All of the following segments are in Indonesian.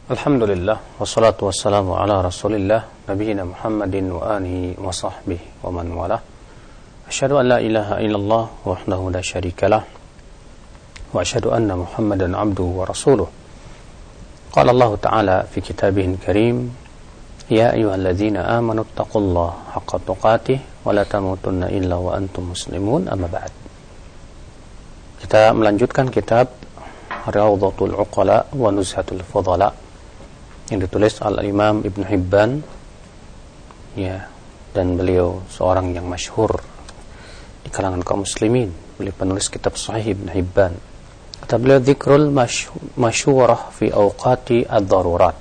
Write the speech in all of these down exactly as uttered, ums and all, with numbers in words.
Alhamdulillah, wassalatu wassalamu ala rasulillah, nabiyina Muhammadin wa alihi wa sahbihi wa man wala. Asyhadu an la ilaha illallah wahdahu la syarikalah wa asyhadu anna Muhammadan abduhu wa rasuluh. Qala Allah Ta'ala fi kitabihil karim, ya ayyuhalladzina amanu taqullaha haqqa tuqatih wa la tamutunna illa wa antum muslimun, amma ba'd. Kita melanjutkan kitab Rawdatul Uqala wa Nuzhatul Fudala yang ditulis Al-Imam Ibn Hibban, ya, dan beliau seorang yang masyhur di kalangan kaum muslimin. Beliau penulis kitab Sahih Ibn Hibban. Kata beliau, dzikrul masyurah fi awqati ad-darurat,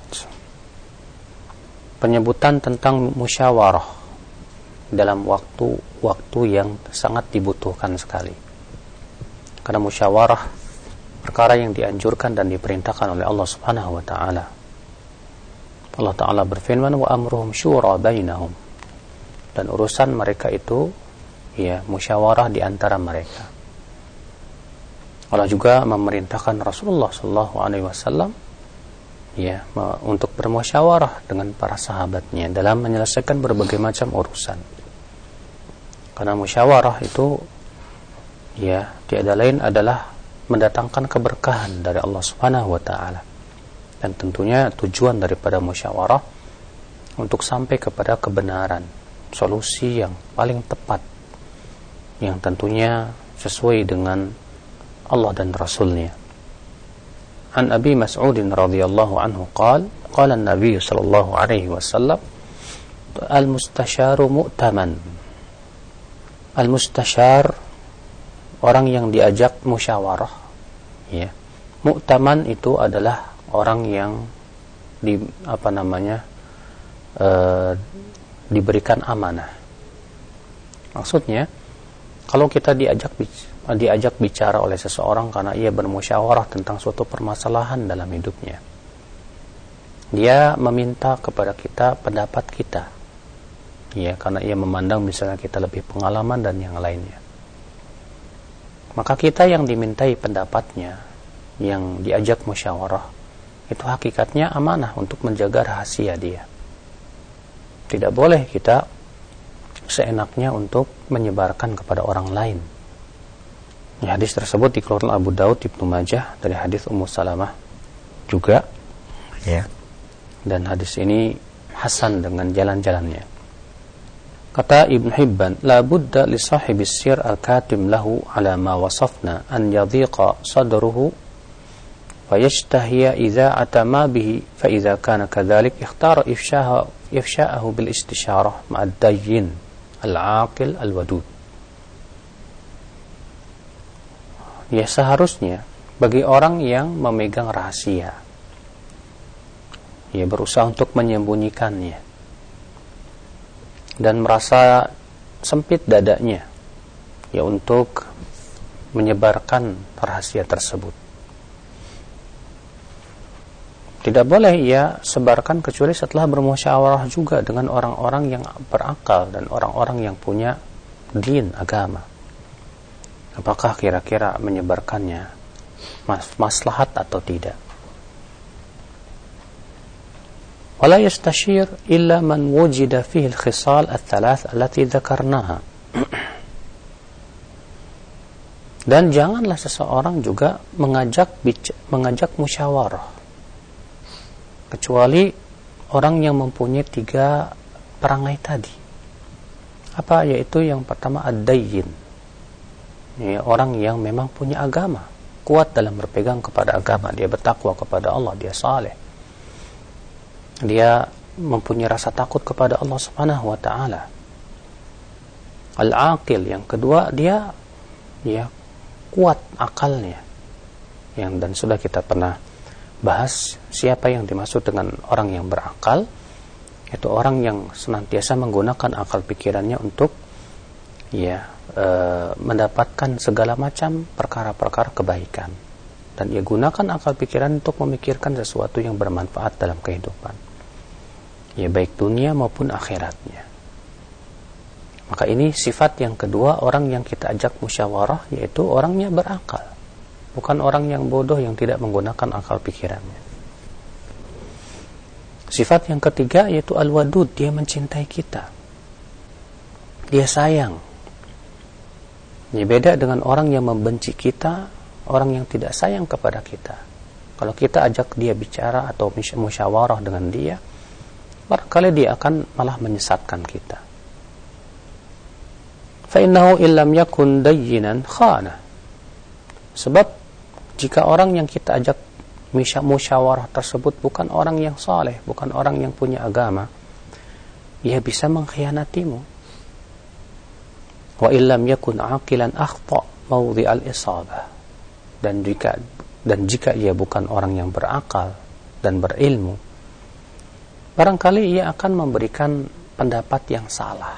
penyebutan tentang musyawarah dalam waktu-waktu yang sangat dibutuhkan sekali. Karena musyawarah perkara yang dianjurkan dan diperintahkan oleh Allah Subhanahu wa taala. Allah Ta'ala berfirman, wa amruhum syura bainahum, dan urusan mereka itu ya musyawarah di antara mereka. Allah juga memerintahkan Rasulullah sallallahu alaihi wasallam ya untuk bermusyawarah dengan para sahabatnya dalam menyelesaikan berbagai macam urusan. Karena musyawarah itu ya tiada lain adalah mendatangkan keberkahan dari Allah Subhanahu wa taala. Dan tentunya tujuan daripada musyawarah untuk sampai kepada kebenaran, solusi yang paling tepat, yang tentunya sesuai dengan Allah dan Rasulnya. An Abi Mas'ud radhiyallahu anhu qala qala an-nabiy sallallahu alaihi wasallam, al-mustasyaru mu'taman. Al-mustasyar, orang yang diajak musyawarah, ya. Mu'taman itu adalah orang yang di apa namanya e, diberikan amanah. Maksudnya, kalau kita diajak diajak bicara oleh seseorang karena ia bermusyawarah tentang suatu permasalahan dalam hidupnya, dia meminta kepada kita pendapat kita, ya, karena ia memandang misalnya kita lebih pengalaman dan yang lainnya. Maka kita yang dimintai pendapatnya, yang diajak musyawarah, itu hakikatnya amanah untuk menjaga rahasia dia. Tidak boleh kita seenaknya untuk menyebarkan kepada orang lain. Ya, hadis tersebut dikeluarkan Abu Daud, Ibnu Majah dari hadis Ummu Salamah juga, ya. Dan hadis ini hasan dengan jalan-jalannya. Kata Ibn Hibban, la budda li sahibis sir al-katim lahu ala ma wasafna an yadhiqa sadruhu ويشتهي إذاعة ما به فإذا كان كذلك اختار إفشاءه, إفشاءه بالاستشارة مع الدين العاقل الودود. Ya, seharusnya bagi orang yang memegang rahasia, ia berusaha untuk menyembunyikannya dan merasa sempit dadanya, ya, untuk menyebarkan rahasia tersebut. Tidak boleh ia sebarkan kecuali setelah bermusyawarah juga dengan orang-orang yang berakal dan orang-orang yang punya din, agama. Apakah kira-kira menyebarkannya mas- maslahat atau tidak? Wala yastashir illa man wujida fihi al-khisal al-thalath allati dzakarnaha. Dan janganlah seseorang juga mengajak bic- mengajak musyawarah kecuali orang yang mempunyai tiga perangai tadi. Apa? Yaitu yang pertama ad-dayyin, ya, orang yang memang punya agama, kuat dalam berpegang kepada agama, dia bertakwa kepada Allah, dia saleh, dia mempunyai rasa takut kepada Allah Subhanahu wa taala. Al-aqil, yang kedua, dia ya kuat akalnya, yang dan sudah kita pernah bahas siapa yang dimaksud dengan orang yang berakal. Itu orang yang senantiasa menggunakan akal pikirannya untuk ya e, mendapatkan segala macam perkara-perkara kebaikan, dan ia gunakan akal pikiran untuk memikirkan sesuatu yang bermanfaat dalam kehidupan, ya, baik dunia maupun akhiratnya. Maka ini sifat yang kedua orang yang kita ajak musyawarah, yaitu orangnya berakal, bukan orang yang bodoh yang tidak menggunakan akal pikirannya. Sifat yang ketiga yaitu al-wadud, dia mencintai kita, dia sayang. Ini beda dengan orang yang membenci kita, orang yang tidak sayang kepada kita. Kalau kita ajak dia bicara atau musyawarah dengan dia, barangkali dia akan malah menyesatkan kita. فَإِنَّهُ إِلَّمْ يَكُنْ دَيِّنًا خَانَ. Sebab jika orang yang kita ajak musyawarah tersebut bukan orang yang saleh, bukan orang yang punya agama, ia bisa mengkhianatimu. Wa illam yakun aqilan akhta mawdhi'al isabah. Dan jika dan jika ia bukan orang yang berakal dan berilmu, barangkali ia akan memberikan pendapat yang salah.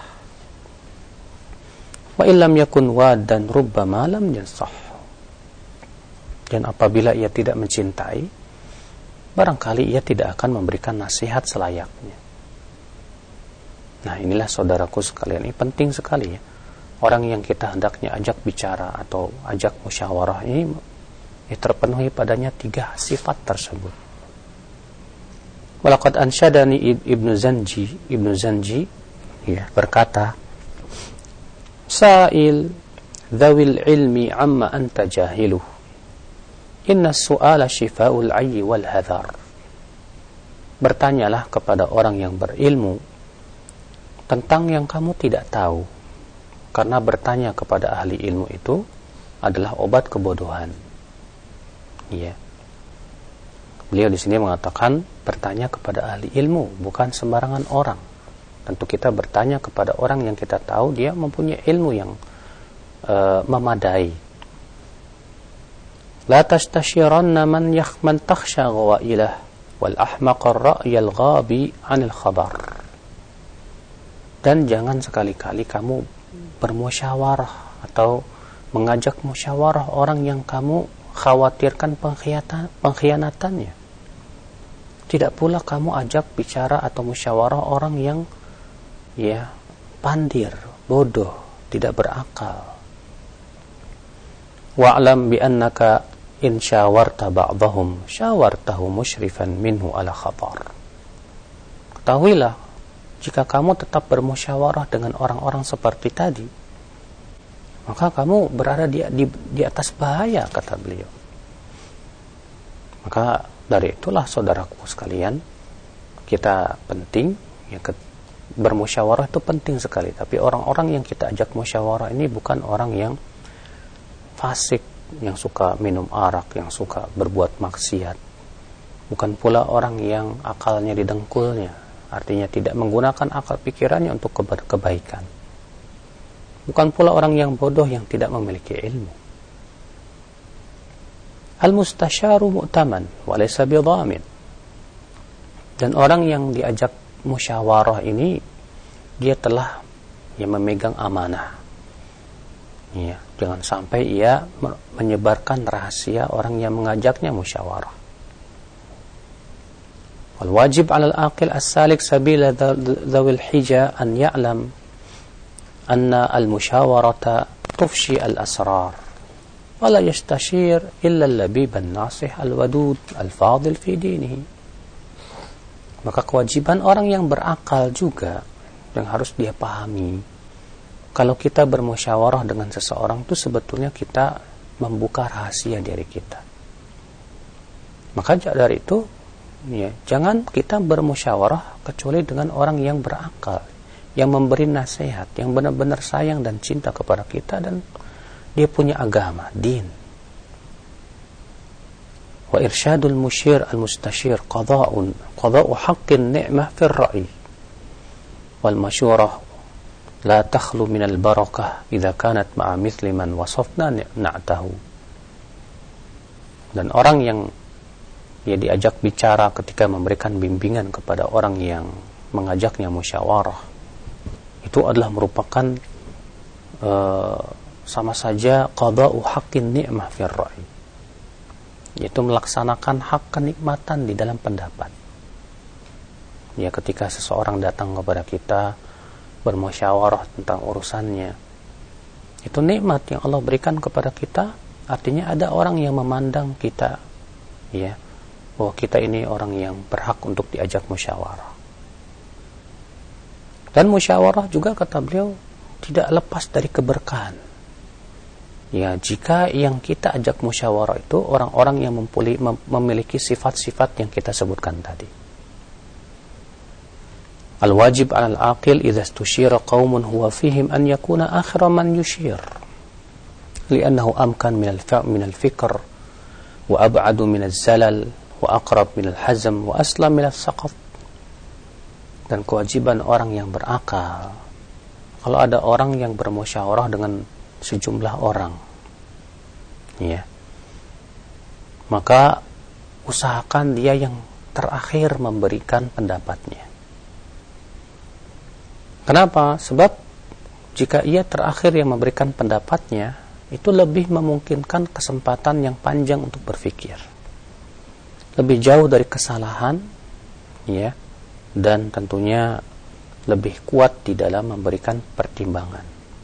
Wa illam yakun wadan rubbama lam yansah. Dan apabila ia tidak mencintai, barangkali ia tidak akan memberikan nasihat selayaknya. Nah, inilah saudaraku sekalian, ini penting sekali ya. Orang yang kita hendaknya ajak bicara atau ajak musyawarah ini ya, terpenuhi padanya tiga sifat tersebut. Walaqad ansyadani Ibnu Zanji, Ibnu Zanji ya, berkata, Sa'il dzawil ilmi amma anta jahiluh. Inna su'ala shifa'ul ayyi wal hadhar. Bertanyalah kepada orang yang berilmu tentang yang kamu tidak tahu, karena bertanya kepada ahli ilmu itu adalah obat kebodohan. Ya. Beliau di sini mengatakan bertanya kepada ahli ilmu, bukan sembarangan orang. Tentu kita bertanya kepada orang yang kita tahu dia mempunyai ilmu yang uh, memadai. La tastashiranna man yakhman takhsha ghawailah wal ahmaqar ra'yal ghabi 'anil khabar. Dan jangan sekali-kali kamu bermusyawarah atau mengajak musyawarah orang yang kamu khawatirkan pengkhianatan, pengkhianatannya. Tidak pula kamu ajak bicara atau musyawarah orang yang ya pandir, bodoh, tidak berakal. Wa'lam bi annaka in syawarta ba'dahum syawartahu musyrifan minhu ala khatar. Ketahuilah, jika kamu tetap bermusyawarah dengan orang-orang seperti tadi, maka kamu berada di, di, di atas bahaya, kata beliau. Maka dari itulah saudaraku sekalian, kita penting ya, ke, bermusyawarah itu penting sekali. Tapi orang-orang yang kita ajak musyawarah ini bukan orang yang fasik, yang suka minum arak, yang suka berbuat maksiat. Bukan pula orang yang akalnya didengkulnya, artinya tidak menggunakan akal pikirannya untuk keba- kebaikan. Bukan pula orang yang bodoh yang tidak memiliki ilmu. Al-mustasyaru mu'taman wa laysa bidhamin. Dan orang yang diajak musyawarah ini dia telah ya, memegang amanah. Ya, jangan sampai ia menyebarkan rahasia orang yang mengajaknya musyawarah. Wal wajib 'alal aqil as-salik sabila dzawil hija an ya'lam anna al-musyawarata tufshi al-asrar wa la yastashir illa al-labib an-nasih al-wadud al-fadil fi dinihi. Maka kewajiban orang yang berakal juga yang harus dia pahami, kalau kita bermusyawarah dengan seseorang itu sebetulnya kita membuka rahasia diri kita. Maka dari itu ya, jangan kita bermusyawarah kecuali dengan orang yang berakal, yang memberi nasihat, yang benar-benar sayang dan cinta kepada kita dan dia punya agama, din. Wa irsyadul musyir al-mustashir qada'un qada'u haqqin ni'mah fi ar-ra'i wal masyurah la takhlu minal barakah idza kanat ma'a mithli man wasafna na'tahu. Dan orang yang dia diajak bicara ketika memberikan bimbingan kepada orang yang mengajaknya musyawarah, itu adalah merupakan uh, sama saja qada'u haqqin ni'mah fir ra'i, yaitu melaksanakan hak kenikmatan di dalam pendapat. Ya, ketika seseorang datang kepada kita bermusyawarah tentang urusannya, itu nikmat yang Allah berikan kepada kita. Artinya ada orang yang memandang kita ya bahwa kita ini orang yang berhak untuk diajak musyawarah. Dan musyawarah juga kata beliau tidak lepas dari keberkahan. Ya, jika yang kita ajak musyawarah itu orang-orang yang mempuli, mem- memiliki sifat-sifat yang kita sebutkan tadi. Al-wajib 'alal aqil idza istusyira qaumun huwa fihim an yakuna akhira man yushir. Li'annahu amkan min al-fa' min al-fikr wa ab'adu min az-zalal wa aqrab min al-hazm wa aslam min as-saqat. Dan kewajiban orang yang berakal, kalau ada orang yang bermusyawarah dengan sejumlah orang, ya, maka usahakan dia yang terakhir memberikan pendapatnya. Kenapa? Sebab jika ia terakhir yang memberikan pendapatnya, itu lebih memungkinkan kesempatan yang panjang untuk berpikir, lebih jauh dari kesalahan, ya, dan tentunya lebih kuat di dalam memberikan pertimbangan.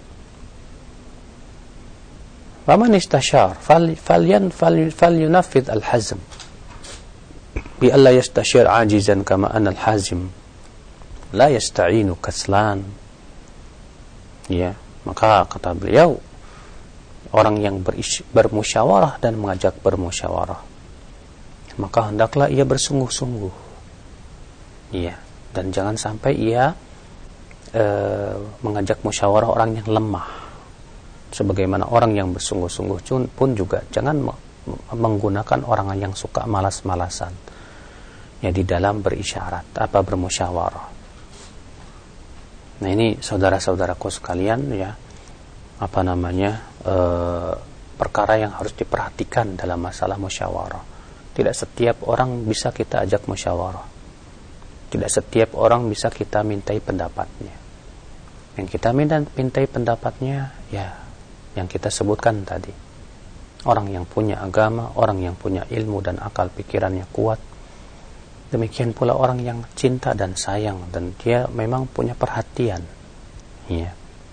Faman istashar falyan falyunaffidh al-hazm bi alla yastashir ajizan kama anna al-hazim la yasta'inu kaslan. Ya, maka kata beliau, orang yang bermusyawarah dan mengajak bermusyawarah, maka hendaklah ia bersungguh-sungguh. Ya, dan jangan sampai ia e, mengajak musyawarah orang yang lemah. Sebagaimana orang yang bersungguh-sungguh pun juga jangan menggunakan orang yang suka malas-malasan, ya, di dalam berisyarat, apa bermusyawarah. Nah, ini saudara-saudaraku sekalian, ya, apa namanya, e, perkara yang harus diperhatikan dalam masalah musyawarah. Tidak setiap orang bisa kita ajak musyawarah. Tidak setiap orang bisa kita mintai pendapatnya. Yang kita minta, mintai pendapatnya, ya, yang kita sebutkan tadi. Orang yang punya agama, orang yang punya ilmu dan akal pikirannya kuat. Demikian pula orang yang cinta dan sayang, dan dia memang punya perhatian. Ya.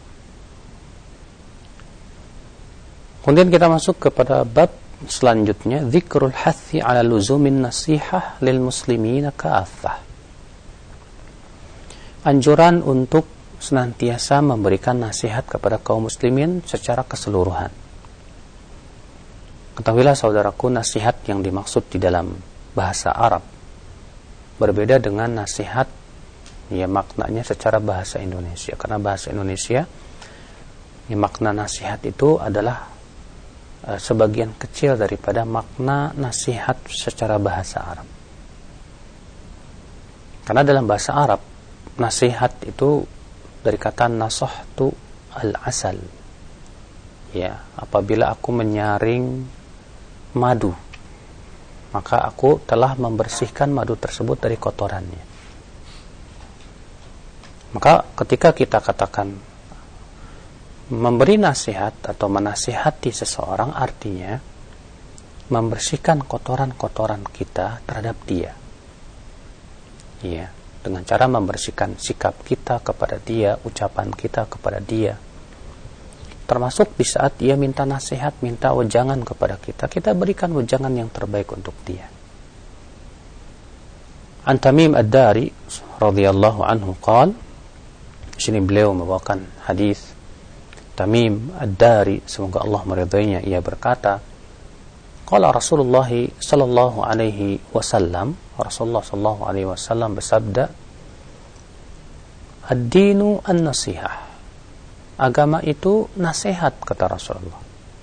Kemudian kita masuk kepada bab selanjutnya, dzikrul hathi ala luzumin nasihah lil muslimina ka'affah. Anjuran untuk senantiasa memberikan nasihat kepada kaum muslimin secara keseluruhan. Ketahuilah saudaraku, nasihat yang dimaksud di dalam bahasa Arab berbeda dengan nasihat, ya, maknanya secara bahasa Indonesia. Karena bahasa Indonesia, ya, makna nasihat itu adalah uh, sebagian kecil daripada makna nasihat secara bahasa Arab. Karena dalam bahasa Arab, nasihat itu dari kata nasahtu al-asal. Ya, apabila aku menyaring madu, maka aku telah membersihkan madu tersebut dari kotorannya. Maka ketika kita katakan memberi nasihat atau menasihati seseorang, artinya membersihkan kotoran-kotoran kita terhadap dia. Ya, dengan cara membersihkan sikap kita kepada dia, ucapan kita kepada dia. Termasuk di saat dia minta nasihat, minta wejangan kepada kita, kita berikan wejangan yang terbaik untuk dia. An Tamim Ad-Dari radhiyallahu anhu qala, sini beliau membawakan hadis Tamim Ad-Dari, semoga Allah meridainya, ia berkata, qala Rasulullah sallallahu alaihi wasallam, Rasulullah sallallahu alaihi wasallam bersabda, ad-dinu an-nasihah. Agama itu nasihat, kata Rasulullah.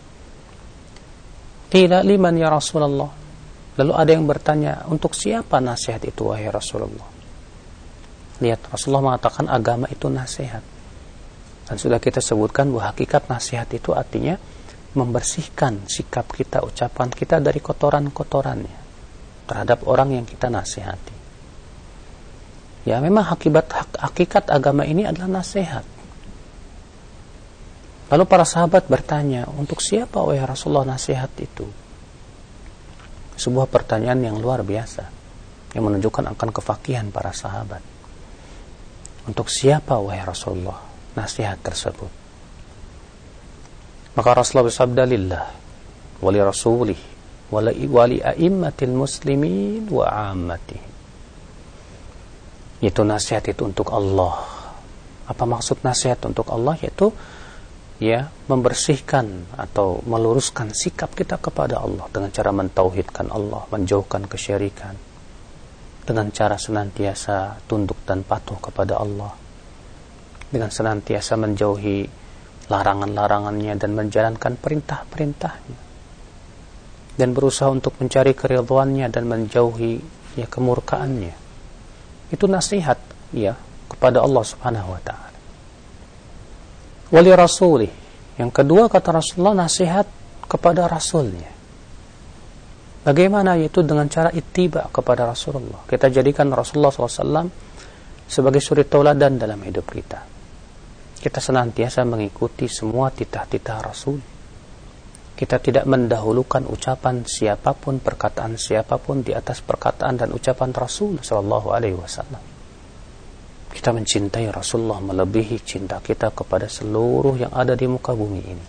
Qila liman ya Rasulullah. Lalu ada yang bertanya, untuk siapa nasihat itu wahai Rasulullah? Lihat, Rasulullah mengatakan agama itu nasihat. Dan sudah kita sebutkan bahwa hakikat nasihat itu artinya membersihkan sikap kita, ucapan kita dari kotoran-kotorannya terhadap orang yang kita nasihati. Ya, memang hakikat hakikat agama ini adalah nasihat. Lalu para sahabat bertanya, untuk siapa wahai Rasulullah nasihat itu? Sebuah pertanyaan yang luar biasa, yang menunjukkan akan kefakihan para sahabat. Untuk siapa wahai Rasulullah nasihat tersebut? Maka Rasulullah bersabda, lillah wali rasulih wali a'immatil muslimin wa 'ammatihim. Itu nasihat itu untuk Allah. Apa maksud nasihat untuk Allah? Yaitu ya membersihkan atau meluruskan sikap kita kepada Allah dengan cara mentauhidkan Allah, menjauhkan kesyirikan, dengan cara senantiasa tunduk dan patuh kepada Allah, dengan senantiasa menjauhi larangan-larangannya dan menjalankan perintah-perintahnya, dan berusaha untuk mencari keridhaannya dan menjauhi ya kemurkaannya. Itu nasihat ya kepada Allah Subhanahu wa taala. Wali rasulih, yang kedua kata Rasulullah, nasihat kepada rasulnya. Bagaimana? Yaitu dengan cara ittiba kepada Rasulullah. Kita jadikan Rasulullah shallallahu alaihi wasallam sebagai suri tauladan dalam hidup kita. Kita senantiasa mengikuti semua titah-titah Rasul. Kita tidak mendahulukan ucapan siapapun, perkataan siapapun di atas perkataan dan ucapan Rasul sallallahu alaihi wasallam. Kita mencintai Rasulullah melebihi cinta kita kepada seluruh yang ada di muka bumi ini.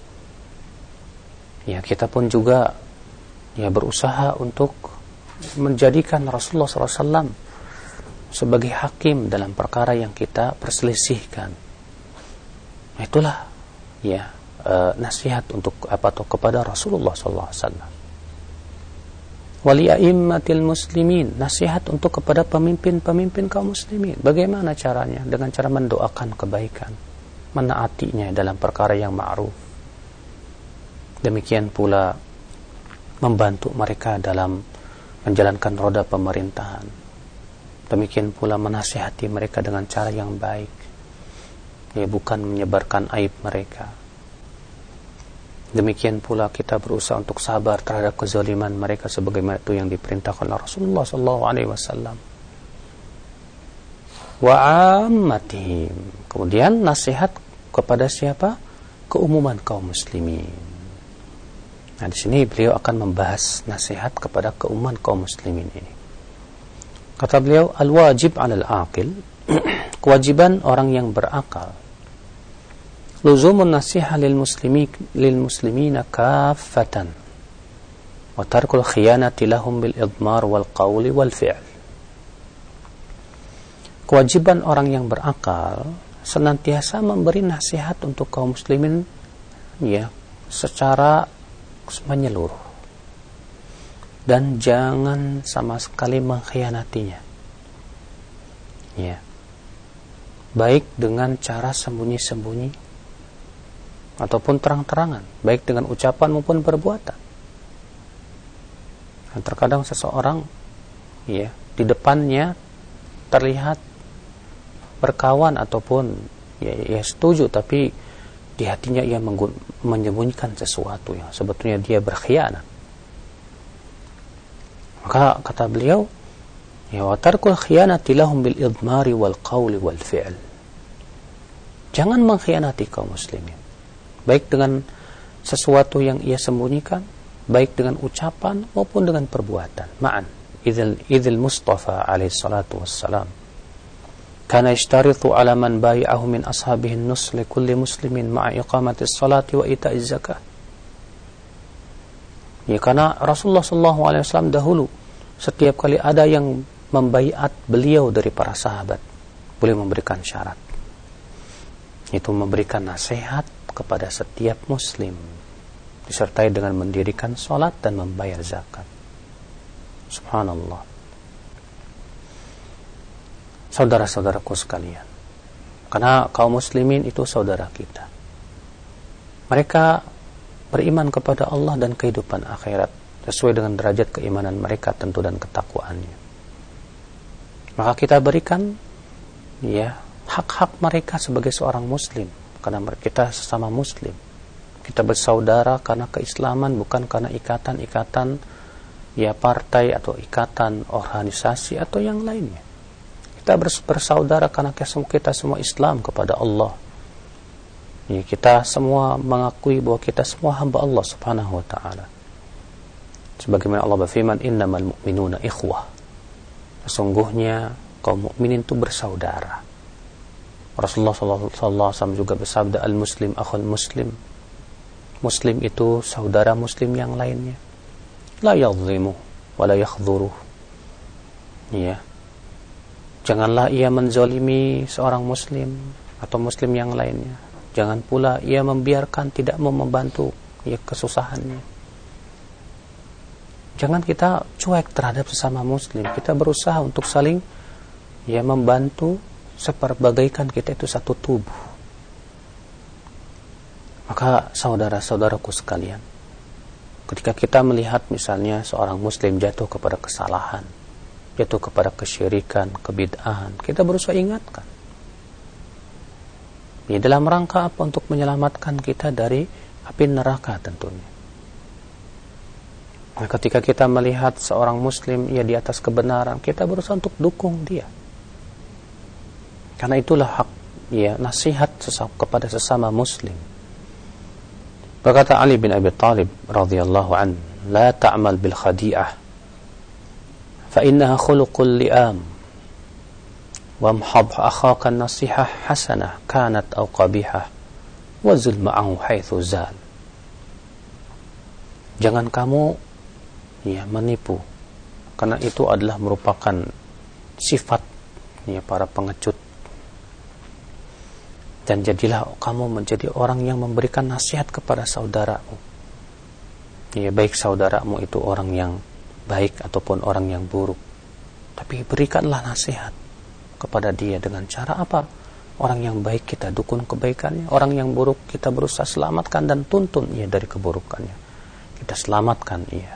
Ya, kita pun juga ya berusaha untuk menjadikan Rasulullah shallallahu alaihi wasallam sebagai hakim dalam perkara yang kita perselisihkan. Itulah ya e, nasihat untuk apa tuh kepada Rasulullah shallallahu alaihi wasallam. Wali a'immatil muslimin, nasihat untuk kepada pemimpin-pemimpin kaum muslimin. Bagaimana caranya? Dengan cara mendoakan kebaikan, menaatinya dalam perkara yang ma'ruf. Demikian pula membantu mereka dalam menjalankan roda pemerintahan. Demikian pula menasihati mereka dengan cara yang baik, ya, bukan menyebarkan aib mereka. Demikian pula kita berusaha untuk sabar terhadap kezaliman mereka sebagaimana itu yang diperintahkan oleh Rasulullah sallallahu alaihi wasallam. Wa 'ammatihim. Kemudian nasihat kepada siapa? Keumuman kaum muslimin. Nah, di sini beliau akan membahas nasihat kepada keumuman kaum muslimin ini. Kata beliau, al-wajib 'alal 'aqil, kewajiban orang yang berakal, luzumun nasiha lil muslimin lil muslimina kaffatan wa tarkul khiyanati lahum bil idmar wal qawli wal fi'l. Kewajiban orang yang berakal senantiasa memberi nasihat untuk kaum muslimin ya secara menyeluruh, dan jangan sama sekali mengkhianatinya, ya, baik dengan cara sembunyi-sembunyi ataupun terang-terangan, baik dengan ucapan maupun perbuatan. Dan terkadang seseorang ya di depannya terlihat berkawan ataupun ya, ya setuju, tapi di hatinya ia menyembunyikan sesuatu yang sebetulnya dia berkhianat. Maka kata beliau, ya wa tarkul khiyanati lahum bil idmari wal qawli wal fi'l. Jangan mengkhianati kaum muslimin, baik dengan sesuatu yang ia sembunyikan, baik dengan ucapan maupun dengan perbuatan. Ma'an idzal idzal Mustafa alaihi salatu wassalam kana yashtaritu ala man bai'ahu min ashabihi an-nus li kulli muslimin ma'a iqamati as-salati wa ita'iz zakah. Ya, karena Rasulullah sallallahu alaihi wasallam dahulu setiap kali ada yang membaiat beliau dari para sahabat, boleh memberikan syarat, itu memberikan nasihat kepada setiap muslim, disertai dengan mendirikan salat dan membayar zakat. Subhanallah. Saudara-saudaraku sekalian, karena kaum muslimin itu saudara kita. Mereka beriman kepada Allah dan kehidupan akhirat sesuai dengan derajat keimanan mereka tentu dan ketakwaannya. Maka kita berikan ya hak-hak mereka sebagai seorang muslim, karena kita sesama muslim. Kita bersaudara karena keislaman, bukan karena ikatan-ikatan ya partai atau ikatan organisasi atau yang lainnya. Kita bersaudara karena kita semua Islam kepada Allah. Ya, kita semua mengakui bahwa kita semua hamba Allah Subhanahu wa taala. Sebagaimana Allah berfirman, innamal mu'minuna ikhwah. Sesungguhnya kaum mukminin itu bersaudara. Rasulullah sallallahu alaihi wasallam juga bersabda, al-muslim akhul muslim. Muslim itu saudara muslim yang lainnya. la yadhlimu wa la yakhdhuruh. Ya. Janganlah ia menzalimi seorang muslim atau muslim yang lainnya. Jangan pula ia membiarkan tidak mau membantu ya kesusahannya. Jangan kita cuek terhadap sesama muslim. Kita berusaha untuk saling ya membantu seperbagaikan kita itu satu tubuh. Maka saudara-saudaraku sekalian, ketika kita melihat misalnya seorang muslim jatuh kepada kesalahan, jatuh kepada kesyirikan, kebid'ahan, kita berusaha ingatkan. Ya, dalam rangka apa? Untuk menyelamatkan kita dari api neraka tentunya. Nah, ketika kita melihat seorang muslim ia di atas kebenaran, kita berusaha untuk dukung dia. Karena itulah hak ya nasihat sesama, kepada sesama muslim. Berkata Ali bin Abi Thalib radhiyallahu an, "La ta'mal bil khadi'ah, fa innaha khuluqul li'am. Wamhab akhaka an-nasihah hasanah kanat aw qabihah, wa zul ma'ahu haitsu zal." Jangan kamu ya menipu, karena itu adalah merupakan sifat ya para pengecut. Dan jadilah kamu menjadi orang yang memberikan nasihat kepada saudaramu. Ya, baik saudaramu itu orang yang baik ataupun orang yang buruk. Tapi berikanlah nasihat kepada dia dengan cara apa? Orang yang baik kita dukung kebaikannya, orang yang buruk kita berusaha selamatkan dan tuntun ia dari keburukannya. Kita selamatkan ia.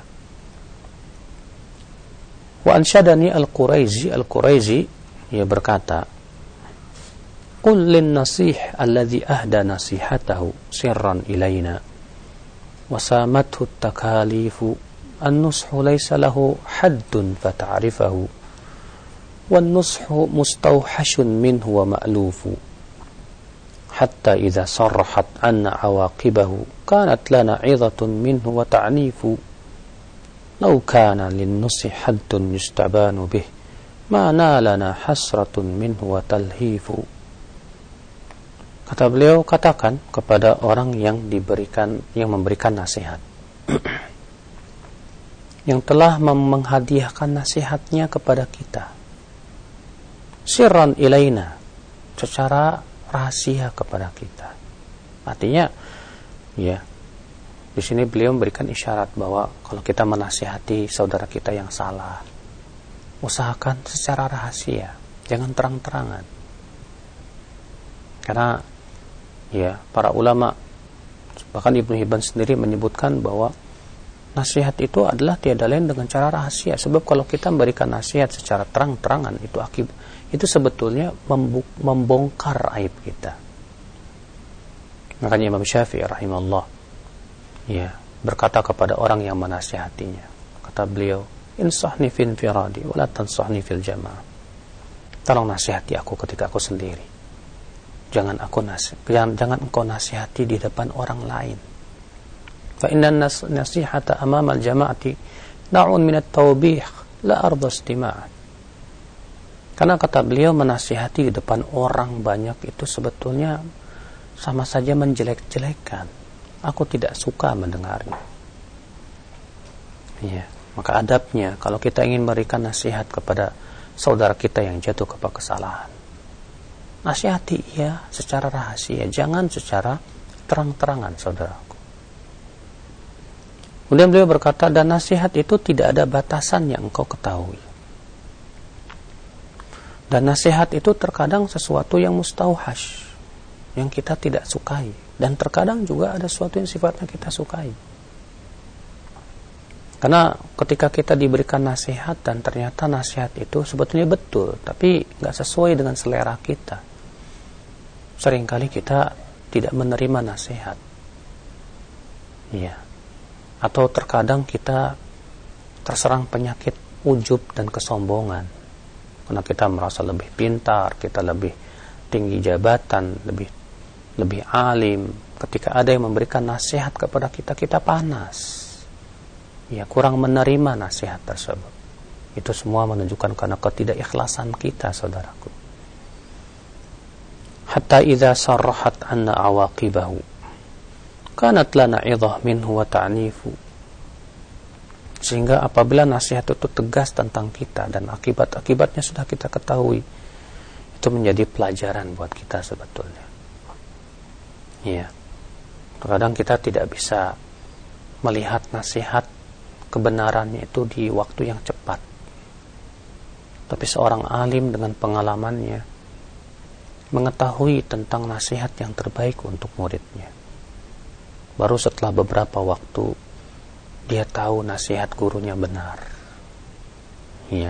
Wa ansyadani al-Quraizi, al-Quraizi ia berkata, "Qul lin-nasih alladhi ahda nasihatahu sirran ilayna wa samathu at-takalifu an-nushu laysa lahu haddun fata'rifahu wan-nushu mustawhashun minhu wa ma'lufu hatta idza sarrahat anna awaqibahu kanat lana 'idhatun minhu wa ta'nifu law kana lin-nusi haddun yustabanu bih ma nalana hasratun minhu wa talhifu." Kata beliau, katakan kepada orang yang diberikan, yang memberikan nasihat, yang telah menghadiahkan nasihatnya kepada kita, sirran ilaina, secara rahasia kepada kita. Artinya, ya, di sini beliau memberikan isyarat bahwa kalau kita menasihati saudara kita yang salah, usahakan secara rahasia, jangan terang-terangan. Karena ya, para ulama bahkan Ibnu Hibban sendiri menyebutkan bahwa nasihat itu adalah tiada lain dengan cara rahasia. Sebab kalau kita memberikan nasihat secara terang-terangan, itu akibat itu sebetulnya membongkar aib kita. Makanya Imam Syafi'i rahimahullah ya berkata kepada orang yang menasihatinya, kata beliau, "Insahni fil firadi wa la tansahni fil jamaah." Tolong nasihati aku ketika aku sendiri. Jangan aku nasih, jangan, jangan engkau nasihati di depan orang lain. Fa inna nasihata amama al-jama'ati na'un min at-tawbih la arda istima'at. Karena kata beliau, menasihati di depan orang banyak itu sebetulnya sama saja menjelek-jelekan. Aku tidak suka mendengarnya. Ya, maka adabnya kalau kita ingin memberikan nasihat kepada saudara kita yang jatuh kepada kesalahan, nasihati ia secara rahasia, jangan secara terang-terangan, saudaraku. Kemudian beliau berkata, dan nasihat itu tidak ada batasan yang engkau ketahui. Dan nasihat itu terkadang sesuatu yang mustauhash, yang kita tidak sukai. Dan terkadang juga ada sesuatu yang sifatnya kita sukai. Karena ketika kita diberikan nasihat dan ternyata nasihat itu sebetulnya betul, tapi nggak sesuai dengan selera kita, seringkali kita tidak menerima nasihat. Iya. Atau terkadang kita terserang penyakit ujub dan kesombongan. Karena kita merasa lebih pintar, kita lebih tinggi jabatan, lebih lebih alim. Ketika ada yang memberikan nasihat kepada kita, kita panas. Ya, kurang menerima nasihat tersebut. Itu semua menunjukkan karena ketidakikhlasan kita, saudaraku. Hatta idza sarrahat anna awaqibahu kanat lana idhah minhu wa ta'nifu. Sehingga apabila nasihat itu tegas tentang kita dan akibat-akibatnya sudah kita ketahui, itu menjadi pelajaran buat kita sebetulnya. Iya. Terkadang kita tidak bisa melihat nasihat kebenarannya itu di waktu yang cepat. Tapi seorang alim dengan pengalamannya mengetahui tentang nasihat yang terbaik untuk muridnya. Baru setelah beberapa waktu dia tahu nasihat gurunya benar. Iya.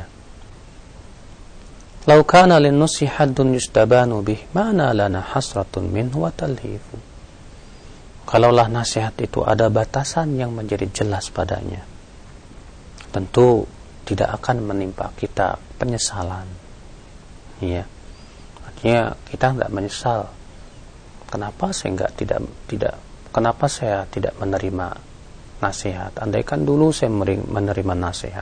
Lau kana lin-nusi haddun yustabanu bih, mana lana hasratun minhu wa talhifu. Kalaulah nasihat itu ada batasan yang menjadi jelas padanya, tentu tidak akan menimpa kita penyesalan. Iya. Artinya kita enggak menyesal. Kenapa saya enggak tidak tidak kenapa saya tidak menerima nasihat? Andaikan dulu saya menerima nasihat.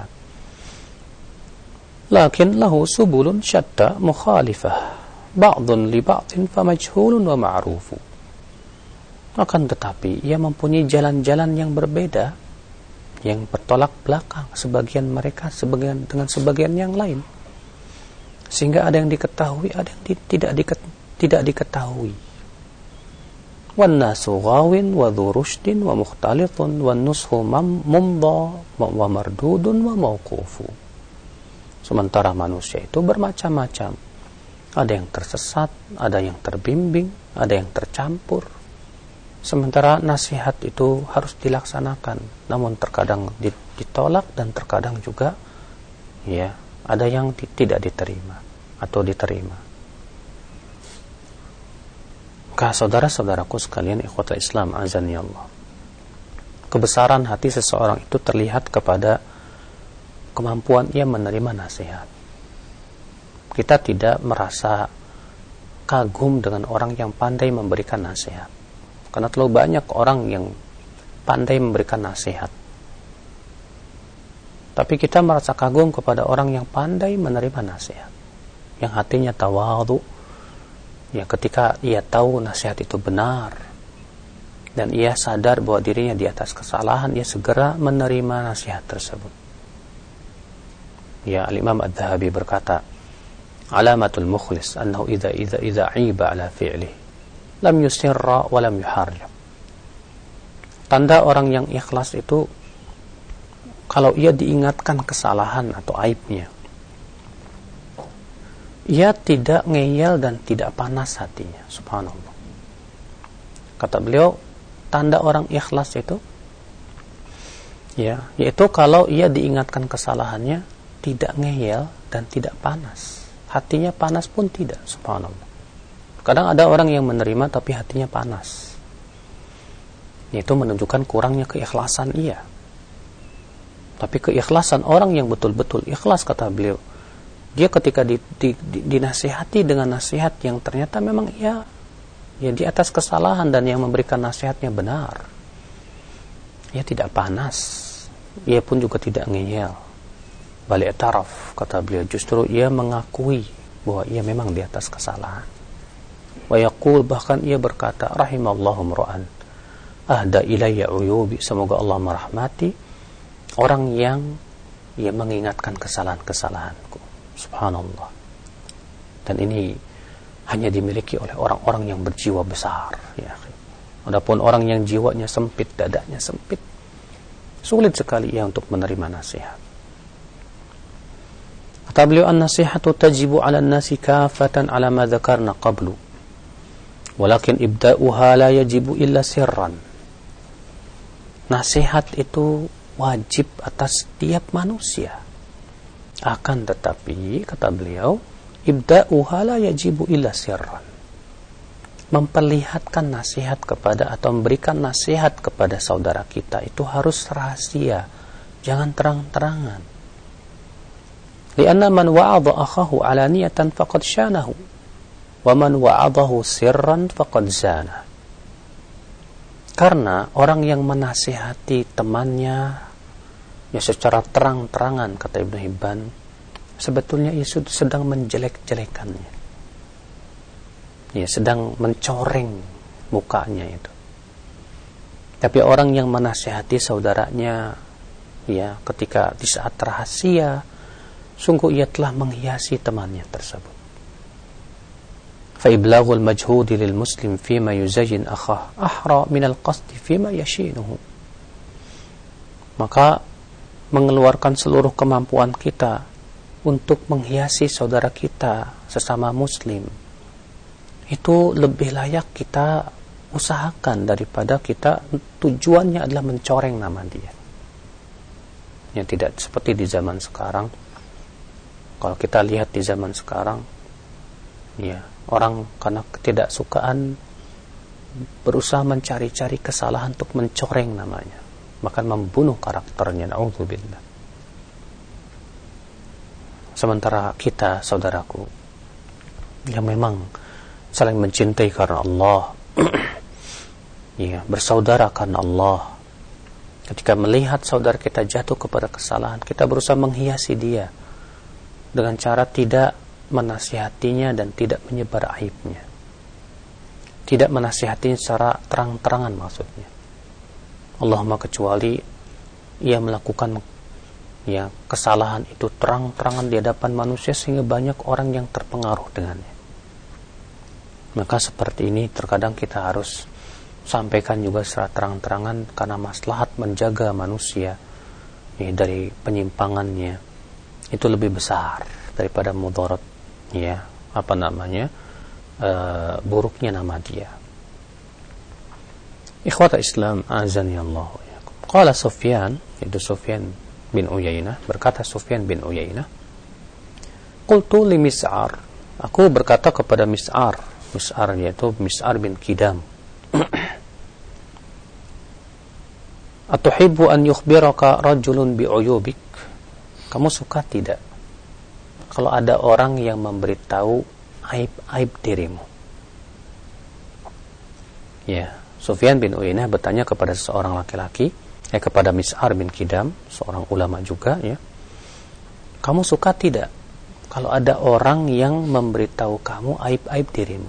Lakin lahu subulun syatta mukhalifah, ba'dun li ba'din famajhulun wa ma'rufu. Akan tetapi ia mempunyai jalan-jalan yang berbeda, yang bertolak belakang, sebagian mereka sebagian dengan sebagian yang lain, sehingga ada yang diketahui, ada yang di, tidak diket, tidak diketahui. Wan nasu ghawin wa dhu rushdin wa mukhtalitun wan nushu mumdha wa mardudun wa mawqufu. Sementara manusia itu bermacam-macam. Ada yang tersesat, ada yang terbimbing, ada yang tercampur. Sementara nasihat itu harus dilaksanakan, namun terkadang ditolak dan terkadang juga ya, ada yang tidak diterima atau diterima. Maka saudara-saudaraku sekalian, ikhwatul Islam azani Allah, kebesaran hati seseorang itu terlihat kepada kemampuan ia menerima nasihat. Kita tidak merasa kagum dengan orang yang pandai memberikan nasihat, karena terlalu banyak orang yang pandai memberikan nasihat. Tapi kita merasa kagum kepada orang yang pandai menerima nasihat, yang hatinya tawadhu. Ya, ketika ia tahu nasihat itu benar dan ia sadar bahwa dirinya di atas kesalahan, ia segera menerima nasihat tersebut. Ya, Al-Imam Adz-Dzahabi berkata, alamatul mukhlis annahu idza idza idza aiba ala fi'li lam yusirra wa lam yuharrim. Tanda orang yang ikhlas itu kalau ia diingatkan kesalahan atau aibnya, ia tidak ngeyel dan tidak panas hatinya. Subhanallah. Kata beliau, tanda orang ikhlas itu ya, yaitu kalau ia diingatkan kesalahannya tidak ngeyel dan tidak panas. Hatinya panas pun tidak. Subhanallah. Kadang ada orang yang menerima tapi hatinya panas. Itu menunjukkan kurangnya keikhlasan ia. Tapi keikhlasan orang yang betul-betul ikhlas, kata beliau, dia ketika di, di, di, dinasihati dengan nasihat yang ternyata memang ia ya di atas kesalahan dan yang memberikan nasihatnya benar, ia tidak panas, ia pun juga tidak ngeyel. Balik taraf, kata beliau, justru ia mengakui bahwa ia memang di atas kesalahan. Wa yaqul, bahkan ia berkata, rahimallahu mra'an ahda ilayya uyubi, semoga Allah merahmati orang yang ia mengingatkan kesalahan-kesalahanku. Subhanallah. Dan ini hanya dimiliki oleh orang-orang yang berjiwa besar, ya. Adapun orang yang jiwanya sempit, dadanya sempit, sulit sekali ia untuk menerima nasihat. Kata beliau, an-nasihatu tajibu 'ala an-nasi kafatan 'ala ma dzakarna qablu, walakin ibda'uha la yajibu illa sirran. Nasihat itu wajib atas setiap manusia. Akan tetapi, kata beliau, ibda'uha la yajibu illa sirran. Memperlihatkan nasihat kepada atau memberikan nasihat kepada saudara kita itu harus rahasia, jangan terang-terangan. Lianna man wa'adha akhahu alaniyatan faqad syanahu, wa man wa'adahu sirran faqad zana. Karena orang yang menasihati temannya ya secara terang-terangan, kata Ibnu Hibban, sebetulnya ia sedang menjelek-jelekannya, ya sedang mencoreng mukanya itu. Tapi orang yang menasihati saudaranya ya, ketika di saat rahasia, sungguh ia telah menghiasi temannya tersebut. Fa iblaghul majhudi lil muslim fima yuzajin akhah ahra min al qasdi fima yashinuhu. Maka mengeluarkan seluruh kemampuan kita untuk menghiasi saudara kita sesama muslim, itu lebih layak kita usahakan daripada kita tujuannya adalah mencoreng nama dia. Yang tidak seperti di zaman sekarang. Kalau kita lihat di zaman sekarang, ya, orang karena ketidaksukaan berusaha mencari-cari kesalahan untuk mencoreng namanya, bahkan membunuh karakternya. Na'udzubillah. Sementara kita, saudaraku, yang memang saling mencintai karena Allah, ya, bersaudara karena Allah, ketika melihat saudara kita jatuh kepada kesalahan, kita berusaha menghiasi dia dengan cara tidak menasihatinya dan tidak menyebar aibnya, tidak menasihatinya secara terang-terangan maksudnya. Allahumma kecuali ia melakukan, ya, kesalahan itu terang-terangan di hadapan manusia sehingga banyak orang yang terpengaruh dengannya. Maka seperti ini terkadang kita harus sampaikan juga secara terang-terangan karena maslahat menjaga manusia, ya, dari penyimpangannya itu lebih besar daripada mudarat, ya, apa namanya, e, buruknya nama dia. Ikhwata Islam azani Allah wa iyyakum. Qala Sufyan, itu Sufyan bin Uyainah, berkata Sufyan bin Uyainah, qultu li Mis'ar, aku berkata kepada Mis'ar, Mis'ar yaitu Mis'ar bin Kidam, atuhibbu an yukhbiraka rajulun bi'uyubik, kamu suka tidak kalau ada orang yang memberitahu aib-aib dirimu? Ya, Sufyan bin Uyainah bertanya kepada seorang laki-laki, eh kepada Mis'ar bin Kidam, seorang ulama juga, ya, kamu suka tidak kalau ada orang yang memberitahu kamu aib-aib dirimu?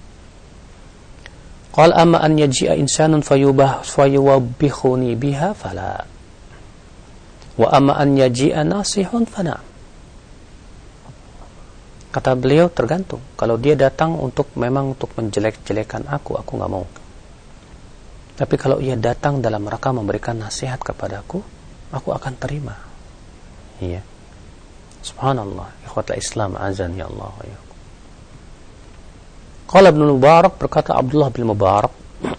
Qal amma an yaji'a insanun fayubah fayuwabbihuni biha fala, wa amma an yaji'a nasihun fana. Kata beliau, tergantung. Kalau dia datang untuk memang untuk menjelek-jelekan aku, aku nggak mau. Tapi kalau ia datang dalam rangka memberikan nasihat kepadaku, aku akan terima. Iya. Subhanallah. Ikhwatul Islam azan ya Allah. Ya. Qala Ibnu Mubarak, berkata Abdullah bin Mubarak,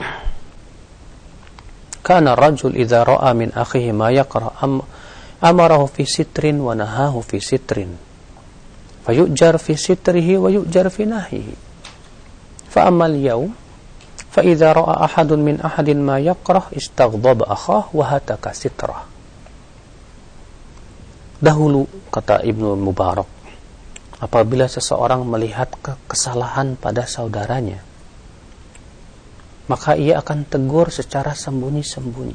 kana rajul idza ra'a min akhihi ma yaqra am amarahu fi sitrin wa nahahu fi sitrin fayujar fi sitrihi wa yujar fi nahyihi fa amal yaum fa idza ra'a ahadun min ahadin ma yaqra istaghdaba akhahu wa hataka sitrah. Dahulu, kata Ibnu Mubarak, apabila seseorang melihat kesalahan pada saudaranya, maka ia akan tegur secara sembunyi-sembunyi,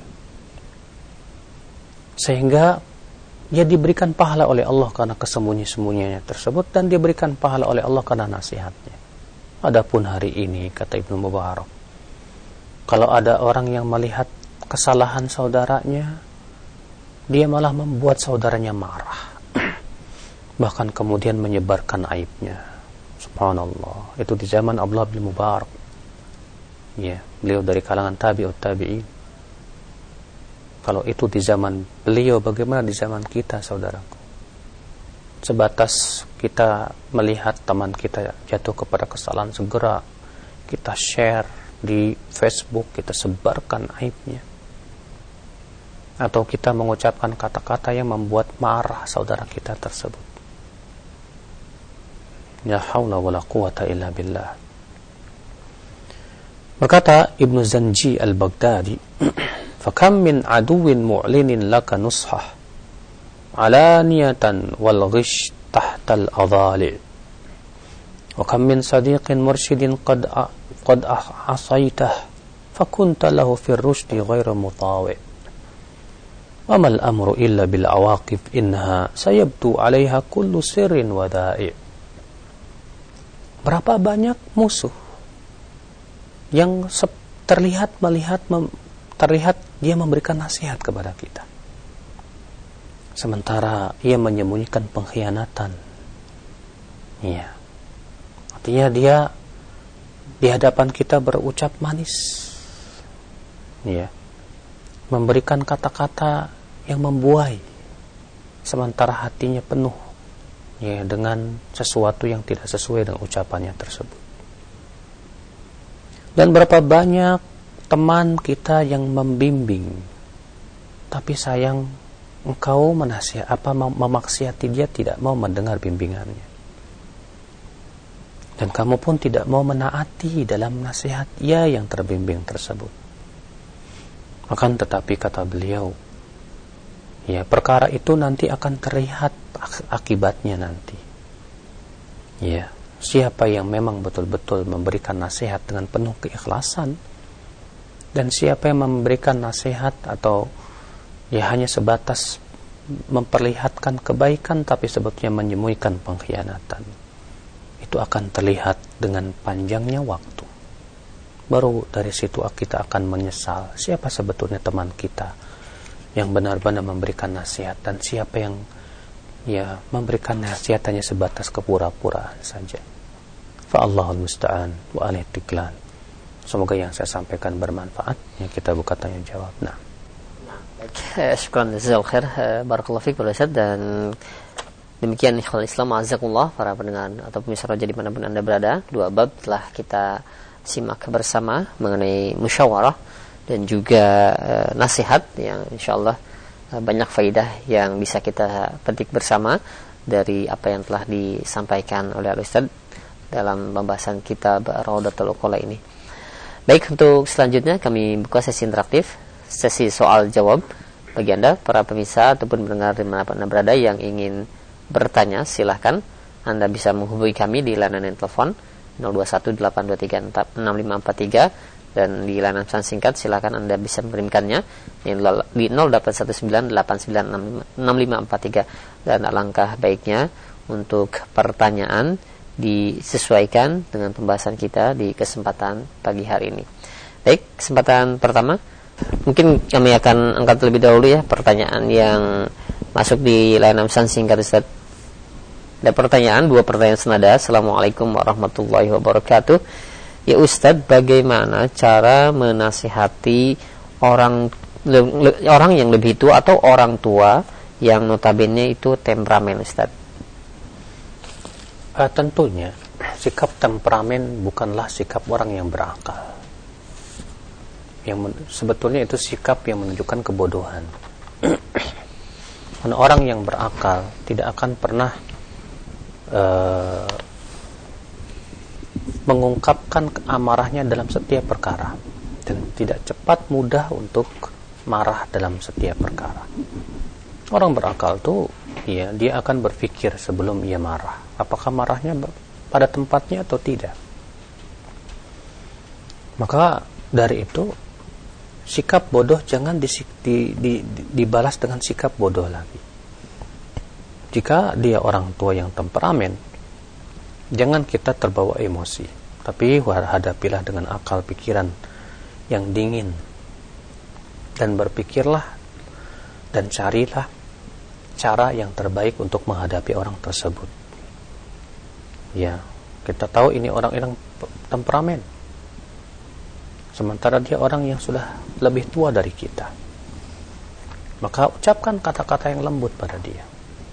sehingga ia diberikan pahala oleh Allah karena kesembunyi-sembunyiannya tersebut, dan diberikan pahala oleh Allah karena nasihatnya. Adapun hari ini, kata Ibnu Mubarak, kalau ada orang yang melihat kesalahan saudaranya, dia malah membuat saudaranya marah, bahkan kemudian menyebarkan aibnya. Subhanallah. Itu di zaman Abdullah bin Mubarak. Ya, beliau dari kalangan tabi'ut tabi'in. Kalau itu di zaman beliau, bagaimana di zaman kita, saudaraku? Sebatas kita melihat teman kita jatuh kepada kesalahan, segera kita share di Facebook, kita sebarkan aibnya. Atau kita mengucapkan kata-kata yang membuat marah saudara kita tersebut. La haula wala quwata illa billah. Berkata Ibnu Zanji al-Baghdadi, fakam min aduwin mu'linin laka nushah alaniyatan wal ghish tahta al-adhali wa kam min sadiqin murshidin qad qad asaitah fakunta lahu fi ar-rushdi ghayra mutawi' wa mal amru illa bil awaqib innaha sayabtu 'alayha kullu sirrin wa da'i'. Berapa banyak musuh yang terlihat melihat mem, terlihat dia memberikan nasihat kepada kita, sementara ia menyembunyikan pengkhianatan. Iya. Artinya dia di hadapan kita berucap manis. Iya. Memberikan kata-kata yang membuai, sementara hatinya penuh ya dengan sesuatu yang tidak sesuai dengan ucapannya tersebut. Dan berapa banyak teman kita yang membimbing, tapi sayang engkau menasihat apa memaksiati dia, tidak mau mendengar bimbingannya. Dan kamu pun tidak mau menaati dalam nasihat ia yang terbimbing tersebut. Akan tetapi kata beliau, ya perkara itu nanti akan terlihat akibatnya nanti. Ya, siapa yang memang betul-betul memberikan nasihat dengan penuh keikhlasan, dan siapa yang memberikan nasihat atau ya hanya sebatas memperlihatkan kebaikan tapi sebetulnya menyembunyikan pengkhianatan, itu akan terlihat dengan panjangnya waktu. Baru dari situ kita akan menyesal siapa sebetulnya teman kita yang benar-benar memberikan nasihat, dan siapa yang ya memberikan nasihat hanya sebatas kepura-puraan saja. Fa Allahul musta'an wa alaihi tiklan. Semoga yang saya sampaikan bermanfaat. Ya, kita buka tanya jawab. Nah, baik, syukran jazakallahu khair, barakallahu fiik Ustaz. Dan demikian ikhwal Islam azakumullah, para pendengar atau pemirsa Roja dimanapun Anda berada, dua bab telah kita simak bersama mengenai musyawarah dan juga e, nasihat yang insyaallah e, banyak faidah yang bisa kita petik bersama dari apa yang telah disampaikan oleh Al-Ustaz dalam pembahasan kitab Raudatul Uqala ini. Baik, untuk selanjutnya kami buka sesi interaktif, sesi soal jawab bagi Anda para pemirsa ataupun pendengar dimanapun Anda berada yang ingin bertanya. Silahkan Anda bisa menghubungi kami di layanan telepon nol dua satu delapan dua tiga enam lima empat tiga, dan di layanan pesan singkat silakan Anda bisa mengirimkannya di nol delapan satu sembilan delapan sembilan enam lima empat tiga. Dan alangkah baiknya untuk pertanyaan disesuaikan dengan pembahasan kita di kesempatan pagi hari ini. Baik, kesempatan pertama mungkin kami akan angkat terlebih dahulu ya pertanyaan yang masuk di layanan pesan singkat Ustaz. Ada pertanyaan, dua pertanyaan senada. Assalamualaikum warahmatullahi wabarakatuh. Ya Ustaz, bagaimana cara menasihati orang orang yang lebih tua atau orang tua yang notabene itu temperamen Ustaz? Uh, tentunya sikap temperamen bukanlah sikap orang yang berakal. Yang men- sebetulnya itu sikap yang menunjukkan kebodohan. Karena orang yang berakal tidak akan pernah uh, mengungkapkan amarahnya dalam setiap perkara, dan tidak cepat mudah untuk marah dalam setiap perkara. Orang berakal tuh ya, dia akan berpikir sebelum ia marah, apakah marahnya pada tempatnya atau tidak. Maka dari itu sikap bodoh jangan di, di, di, dibalas dengan sikap bodoh lagi. Jika dia orang tua yang temperamen, jangan kita terbawa emosi, tapi hadapilah dengan akal pikiran yang dingin, dan berpikirlah dan carilah cara yang terbaik untuk menghadapi orang tersebut. Ya, kita tahu ini orang yang temperamen, sementara dia orang yang sudah lebih tua dari kita. Maka ucapkan kata-kata yang lembut pada dia.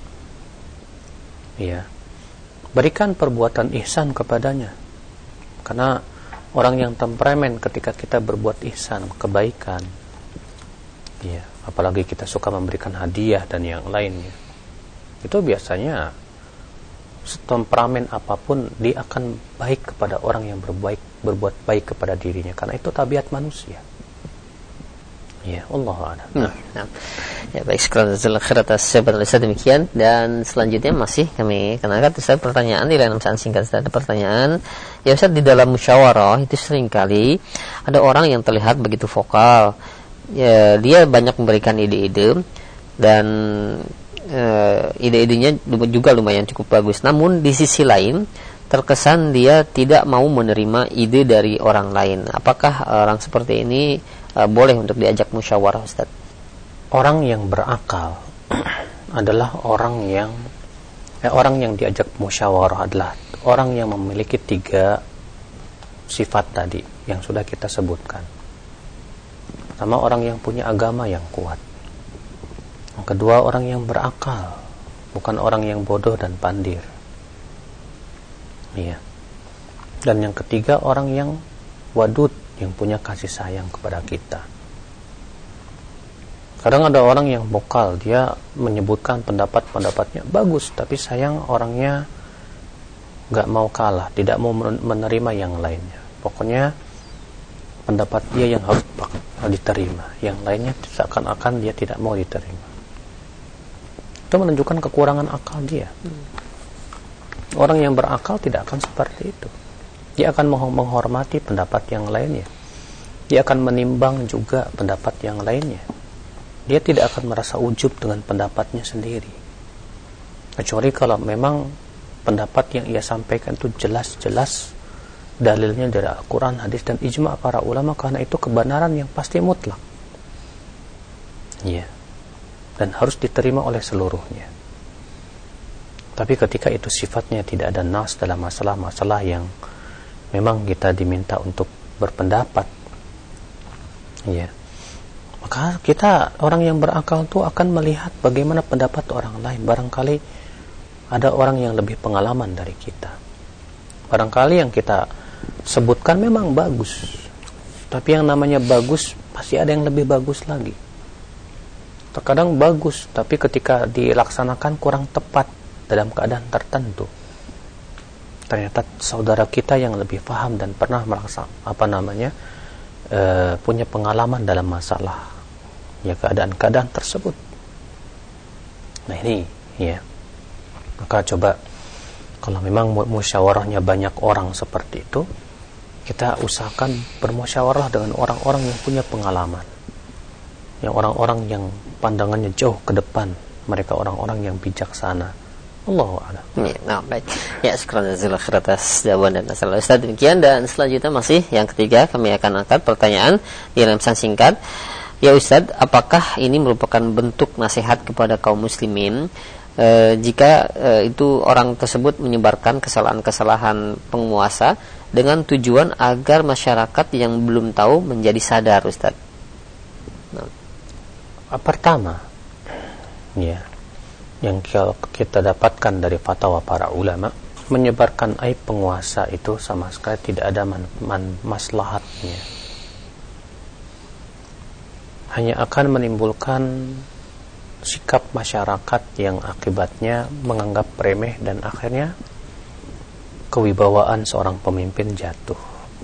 Ya, berikan perbuatan ihsan kepadanya. Karena orang yang temperamen, ketika kita berbuat ihsan, kebaikan, ya, apalagi kita suka memberikan hadiah dan yang lainnya, itu biasanya temperamen apapun dia akan baik kepada orang yang berbaik, berbuat baik kepada dirinya, karena itu tabiat manusia. Ya, Allah a'lam. Hmm. Nah. Ya, baik, sekarang atas sebenarnya demikian. Dan selanjutnya masih kami kenalkan Ustaz pertanyaan di layanan pesan singkat. Ada pertanyaan, ya Ustaz, di dalam musyawarah itu seringkali ada orang yang terlihat begitu vokal. Ya, dia banyak memberikan ide-ide dan e, ide-idenya juga lumayan cukup bagus. Namun di sisi lain terkesan dia tidak mau menerima ide dari orang lain. Apakah orang seperti ini e, boleh untuk diajak musyawarah Ustaz? Orang yang berakal adalah orang yang eh, orang yang diajak musyawarah adalah orang yang memiliki tiga sifat tadi yang sudah kita sebutkan. Pertama, orang yang punya agama yang kuat. Yang kedua, orang yang berakal, bukan orang yang bodoh dan pandir. Iya. Dan yang ketiga, orang yang wadud, yang punya kasih sayang kepada kita. Kadang ada orang yang vokal, dia menyebutkan pendapat-pendapatnya bagus, tapi sayang orangnya gak mau kalah, tidak mau menerima yang lainnya. Pokoknya pendapat dia yang harus diterima, yang lainnya seakan-akan dia tidak mau diterima. Itu menunjukkan kekurangan akal dia. Orang yang berakal tidak akan seperti itu. Dia akan menghormati pendapat yang lainnya. Dia akan menimbang juga pendapat yang lainnya. Dia tidak akan merasa ujub dengan pendapatnya sendiri. Kecuali kalau memang pendapat yang ia sampaikan itu jelas-jelas dalilnya dari Al-Quran, hadis, dan ijma' para ulama, karena itu kebenaran yang pasti mutlak. Iya. Dan harus diterima oleh seluruhnya. Tapi ketika itu sifatnya tidak ada nas dalam masalah-masalah yang memang kita diminta untuk berpendapat, iya, maka kita orang yang berakal itu akan melihat bagaimana pendapat orang lain. Barangkali ada orang yang lebih pengalaman dari kita. Barangkali yang kita sebutkan memang bagus, tapi yang namanya bagus pasti ada yang lebih bagus lagi. Terkadang bagus, tapi ketika dilaksanakan kurang tepat dalam keadaan tertentu. Ternyata saudara kita yang lebih paham dan pernah merasa apa namanya e, punya pengalaman dalam masalah ya keadaan-keadaan tersebut. Nah ini ya, maka coba kalau memang musyawarahnya banyak orang seperti itu, kita usahakan bermusyawarah dengan orang-orang yang punya pengalaman, yang orang-orang yang pandangannya jauh ke depan, mereka orang-orang yang bijaksana. Allahu a'lam. Ya, nah, baik. Ya, sekarang jazakallahu khairan atas jawaban dan masalah Ustaz. Demikian, dan selanjutnya masih yang ketiga kami akan angkat pertanyaan di dalam pesan singkat. Ya Ustaz, apakah ini merupakan bentuk nasihat kepada kaum muslimin e, jika e, itu orang tersebut menyebarkan kesalahan-kesalahan penguasa dengan tujuan agar masyarakat yang belum tahu menjadi sadar, Ustaz? Nah. Pertama, ya, yang kita dapatkan dari fatwa para ulama, menyebarkan aib penguasa itu sama sekali tidak ada man, man, maslahatnya. Hanya akan menimbulkan sikap masyarakat yang akibatnya menganggap remeh dan akhirnya kewibawaan seorang pemimpin jatuh.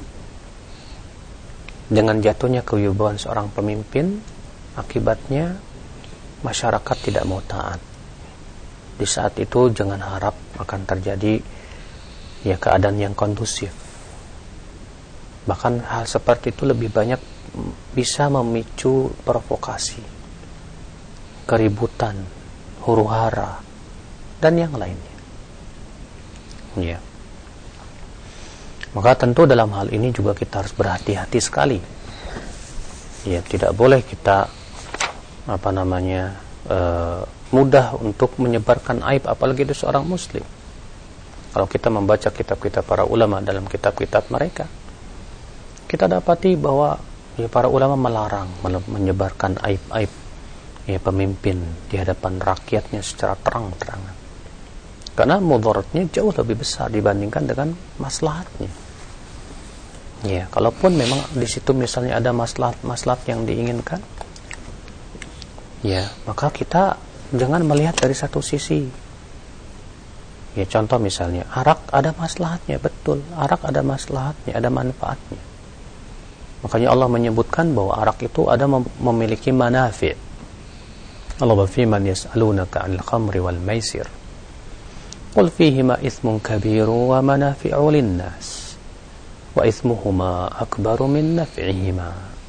Dengan jatuhnya kewibawaan seorang pemimpin, akibatnya masyarakat tidak mau taat. Di saat itu jangan harap akan terjadi ya keadaan yang kondusif. Bahkan hal seperti itu lebih banyak bisa memicu provokasi, keributan, huru-hara, dan yang lainnya. Ya. Maka tentu dalam hal ini juga kita harus berhati-hati sekali. Ya, tidak boleh kita apa namanya uh, mudah untuk menyebarkan aib, apalagi itu seorang muslim. Kalau kita membaca kitab-kitab para ulama dalam kitab-kitab mereka, kita dapati bahwa ya, para ulama melarang menyebarkan aib-aib ya, pemimpin di hadapan rakyatnya secara terang-terangan, karena mudaratnya jauh lebih besar dibandingkan dengan maslahatnya. Ya, kalaupun memang di situ misalnya ada maslahat-maslahat yang diinginkan, ya, maka kita jangan melihat dari satu sisi. Ya, contoh misalnya arak ada maslahatnya, betul, arak ada maslahatnya, ada manfaatnya. Makanya Allah menyebutkan bahwa arak itu ada mem- memiliki manafi'. Allah berfirman, yas'alunaka 'anil khamri wal maisir qul fihima itsmun kabiru wa manafi'u lin-nas wa itsmuhuma akbaru min naf'ihima.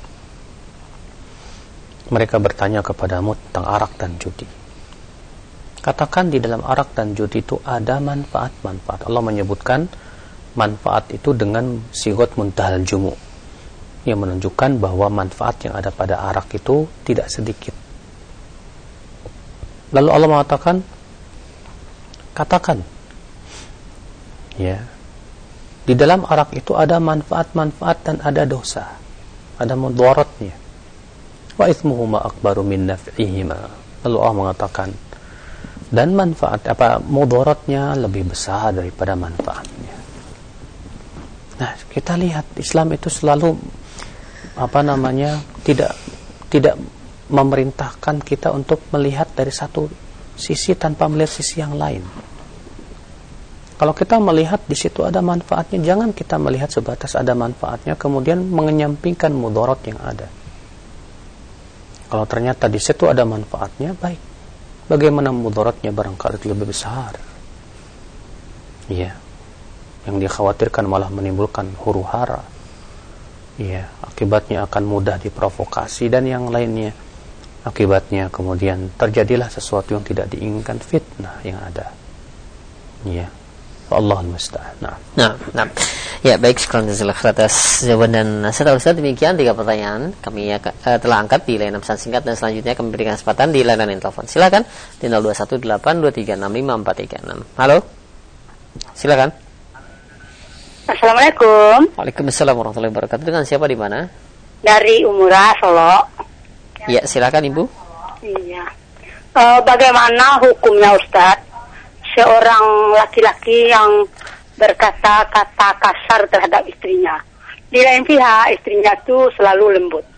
Mereka bertanya kepadamu tentang arak dan judi. Katakan di dalam arak dan judi itu ada manfaat-manfaat. Allah menyebutkan manfaat itu dengan sigot muntahal jumu, yang menunjukkan bahwa manfaat yang ada pada arak itu tidak sedikit. Lalu Allah mengatakan, katakan, ya, di dalam arak itu ada manfaat-manfaat dan ada dosa, ada mudaratnya. Wa itsmuhuma akbaru min naf'ihima. Lalu Allah mengatakan, dan manfaat apa mudaratnya lebih besar daripada manfaatnya. Nah, kita lihat Islam itu selalu apa namanya tidak tidak memerintahkan kita untuk melihat dari satu sisi tanpa melihat sisi yang lain. Kalau kita melihat di situ ada manfaatnya, jangan kita melihat sebatas ada manfaatnya kemudian mengenyampingkan mudarat yang ada. Kalau ternyata di situ ada manfaatnya, baik. Bagaimana mudaratnya barangkali lebih besar? Iya. Yang dikhawatirkan malah menimbulkan huru-hara. Iya, akibatnya akan mudah diprovokasi dan yang lainnya. Akibatnya kemudian terjadilah sesuatu yang tidak diinginkan, fitnah yang ada. Iya. Allahul musta'an. Nah. Nah, nah. Ya, baik, sekarang atas jawaban dan nasihat Ustaz. Demikian tiga pertanyaan kami ya, uh, telah angkat di layanan pesan singkat dan selanjutnya kami berikan kesempatan di layanan telepon. Silakan di nol dua satu delapan dua tiga enam lima empat tiga enam. Halo. Silakan. Assalamualaikum. Waalaikumsalam warahmatullahi wabarakatuh. Dengan siapa di mana? Dari Umurah, Solo. Ya, silakan Ibu. Iya. E, bagaimana hukumnya Ustaz? Seorang laki-laki yang berkata-kata kasar terhadap istrinya. Di lain pihak, istrinya itu selalu lembut.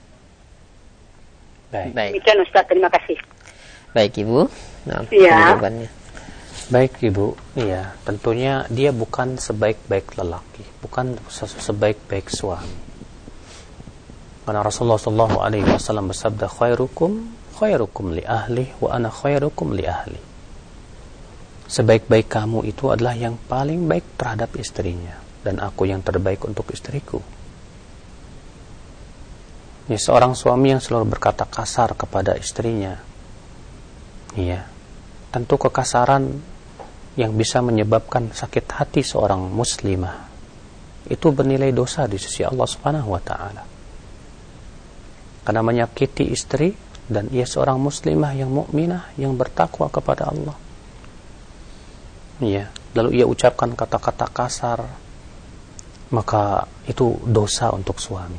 Baik. Demikian Ustaz, terima kasih. Baik Ibu. Nah, iya. Baik Ibu, iya, tentunya dia bukan sebaik-baik lelaki, bukan sebaik-baik suami. Karena Rasulullah shallallahu alaihi wasallam bersabda, khairukum khairukum li ahli wa ana khairukum li ahli. Sebaik-baik kamu itu adalah yang paling baik terhadap istrinya, dan aku yang terbaik untuk istriku. Ini seorang suami yang selalu berkata kasar kepada istrinya. Iya, tentu kekasaran yang bisa menyebabkan sakit hati seorang muslimah itu bernilai dosa di sisi Allah Subhanahu wa taala. Karena menyakiti istri dan ia seorang muslimah yang mukminah yang bertakwa kepada Allah. Iya, lalu ia ucapkan kata-kata kasar, maka itu dosa untuk suami.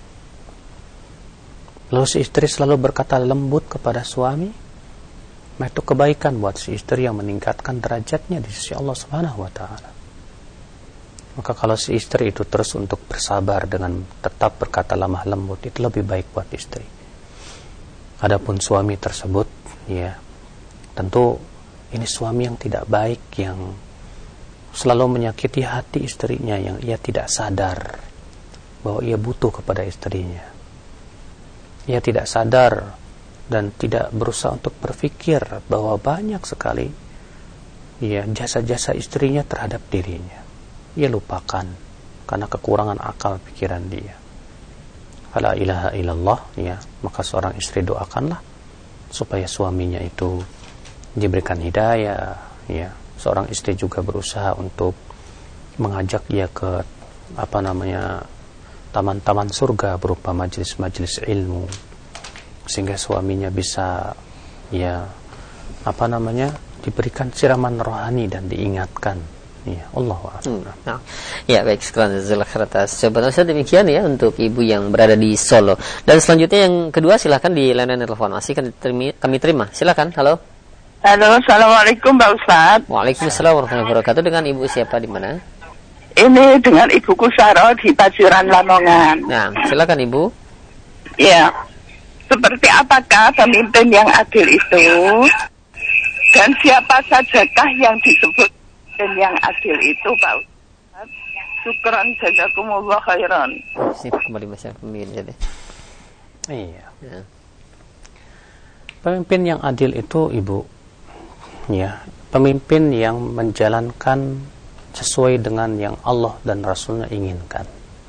Lalu si istri selalu berkata lembut kepada suami, maka itu kebaikan buat si istri yang meningkatkan derajatnya di sisi Allah Subhanahu wa taala. Maka kalau si istri itu terus untuk bersabar dengan tetap berkata lemah lembut, itu lebih baik buat istri. Adapun suami tersebut, ya, tentu ini suami yang tidak baik, yang selalu menyakiti hati istrinya, yang ia tidak sadar bahwa ia butuh kepada istrinya. Ia tidak sadar dan tidak berusaha untuk berpikir bahwa banyak sekali ya jasa-jasa istrinya terhadap dirinya. Ia lupakan karena kekurangan akal pikiran dia. La ilaha illallah, ya, maka seorang istri doakanlah supaya suaminya itu diberikan hidayah, ya. Seorang istri juga berusaha untuk mengajak dia ke apa namanya taman-taman surga berupa majelis-majelis ilmu, sehingga suaminya bisa ya apa namanya diberikan siraman rohani dan diingatkan. Ya, Allahu a'lam. Hmm, nah. Ya, baik, sekarang jazakallahu atas jawaban Ustaz. Demikian ya untuk ibu yang berada di Solo. Dan selanjutnya yang kedua silakan di layanan telepon. Masih kami terima, kami terima. Silakan. Halo. Halo, assalamualaikum Pak Ustaz. Waalaikumsalam warahmatullahi wabarakatuh. Dengan ibu siapa di mana? Ini dengan Ibuku Saro di Paciran Lamongan. Nah, silakan ibu. Ya. Seperti apakah pemimpin yang adil itu? Dan siapa sajakah yang disebut pemimpin yang adil itu, Pak Ustaz? Syukran, jazakumullah khairan. Sip, kembali masalah pemimpin jadi. Iya. Ya. Pemimpin yang adil itu, Ibu, ya, pemimpin yang menjalankan sesuai dengan yang Allah dan Rasulnya inginkan.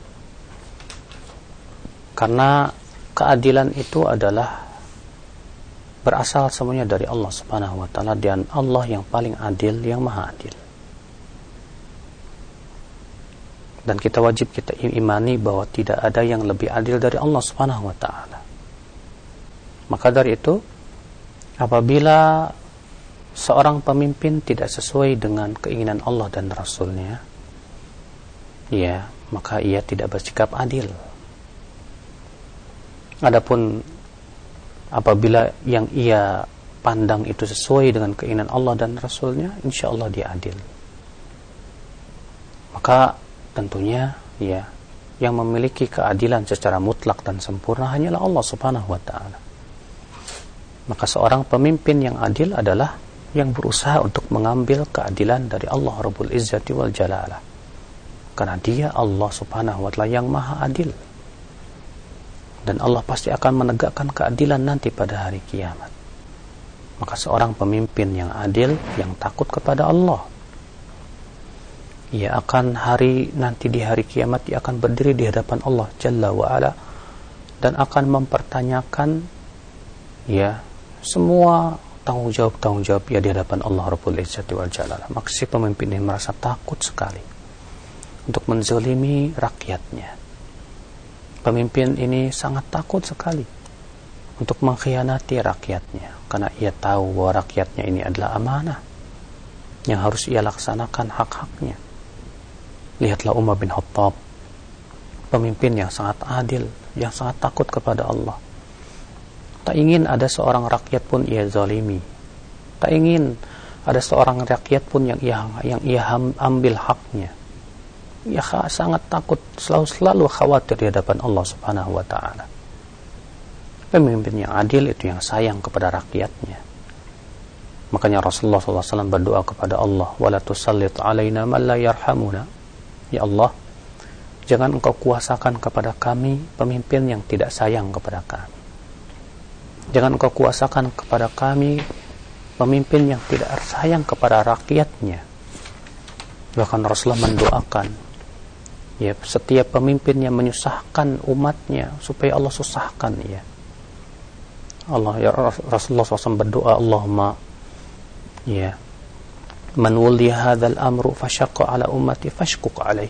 Karena keadilan itu adalah berasal semuanya dari Allah Subhanahu wa taala, dan Allah yang paling adil, yang maha adil. Dan kita wajib kita imani bahwa tidak ada yang lebih adil dari Allah Subhanahu wa taala. Maka dari itu apabila seorang pemimpin tidak sesuai dengan keinginan Allah dan Rasulnya, ya, maka ia tidak bersikap adil. Adapun apabila yang ia pandang itu sesuai dengan keinginan Allah dan Rasulnya, insya Allah dia adil. Maka tentunya, ya, yang memiliki keadilan secara mutlak dan sempurna hanyalah Allah Subhanahu wa ta'ala. Maka seorang pemimpin yang adil adalah yang berusaha untuk mengambil keadilan dari Allah Rabbul Izzati wal Jalalah, karena dia Allah Subhanahu wa ta'ala yang maha adil, dan Allah pasti akan menegakkan keadilan nanti pada hari kiamat. Maka seorang pemimpin yang adil, yang takut kepada Allah, ia akan hari nanti di hari kiamat ia akan berdiri di hadapan Allah Jalla wa Ala dan akan mempertanyakan, ya, semua tanggung jawab tanggung jawab ya di hadapan Allah Rabbul Izzati wal Jalalah. Maka si pemimpin ini merasa takut sekali untuk menzalimi rakyatnya. Pemimpin ini sangat takut sekali untuk mengkhianati rakyatnya, karena ia tahu bahwa rakyatnya ini adalah amanah yang harus ia laksanakan hak-haknya. Lihatlah Umar bin Khattab, pemimpin yang sangat adil, yang sangat takut kepada Allah. Tak ingin ada seorang rakyat pun ia zalimi. Tak ingin ada seorang rakyat pun yang ia, yang ia ambil haknya. Ia sangat takut, selalu selalu khawatir di hadapan Allah Subhanahu wa ta'ala. Pemimpin yang adil itu yang sayang kepada rakyatnya. Makanya Rasulullah shallallahu alaihi wasallam berdoa kepada Allah, wala tusallit alaina man la yarhamuna. Ya Allah, jangan engkau kuasakan kepada kami pemimpin yang tidak sayang kepada kami. Jangan engkau kuasakan kepada kami pemimpin yang tidak sayang kepada rakyatnya. Bahkan Rasulullah mendoakan, ya, setiap pemimpin yang menyusahkan umatnya supaya Allah susahkan, ya. Allah, ya, Rasulullah shallallahu alaihi wasallam berdoa, Allahumma, ya, man wuliya hadzal amru fashaqqa ala ummati fashquq alaih.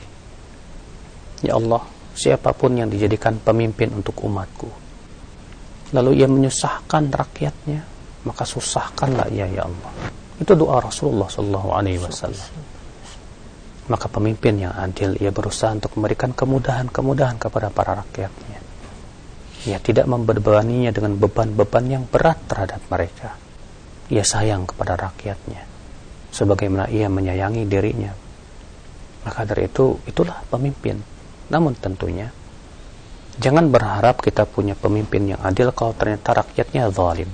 Ya Allah, siapapun yang dijadikan pemimpin untuk umatku, lalu ia menyusahkan rakyatnya, maka susahkanlah ia, ya Allah. Itu doa Rasulullah sallallahu alaihi wasallam. Maka pemimpin yang adil, ia berusaha untuk memberikan kemudahan-kemudahan kepada para rakyatnya. Ia tidak membebaninya dengan beban-beban yang berat terhadap mereka. Ia sayang kepada rakyatnya sebagaimana ia menyayangi dirinya. Maka dari itu, itulah pemimpin. Namun tentunya jangan berharap kita punya pemimpin yang adil kalau ternyata rakyatnya zalim.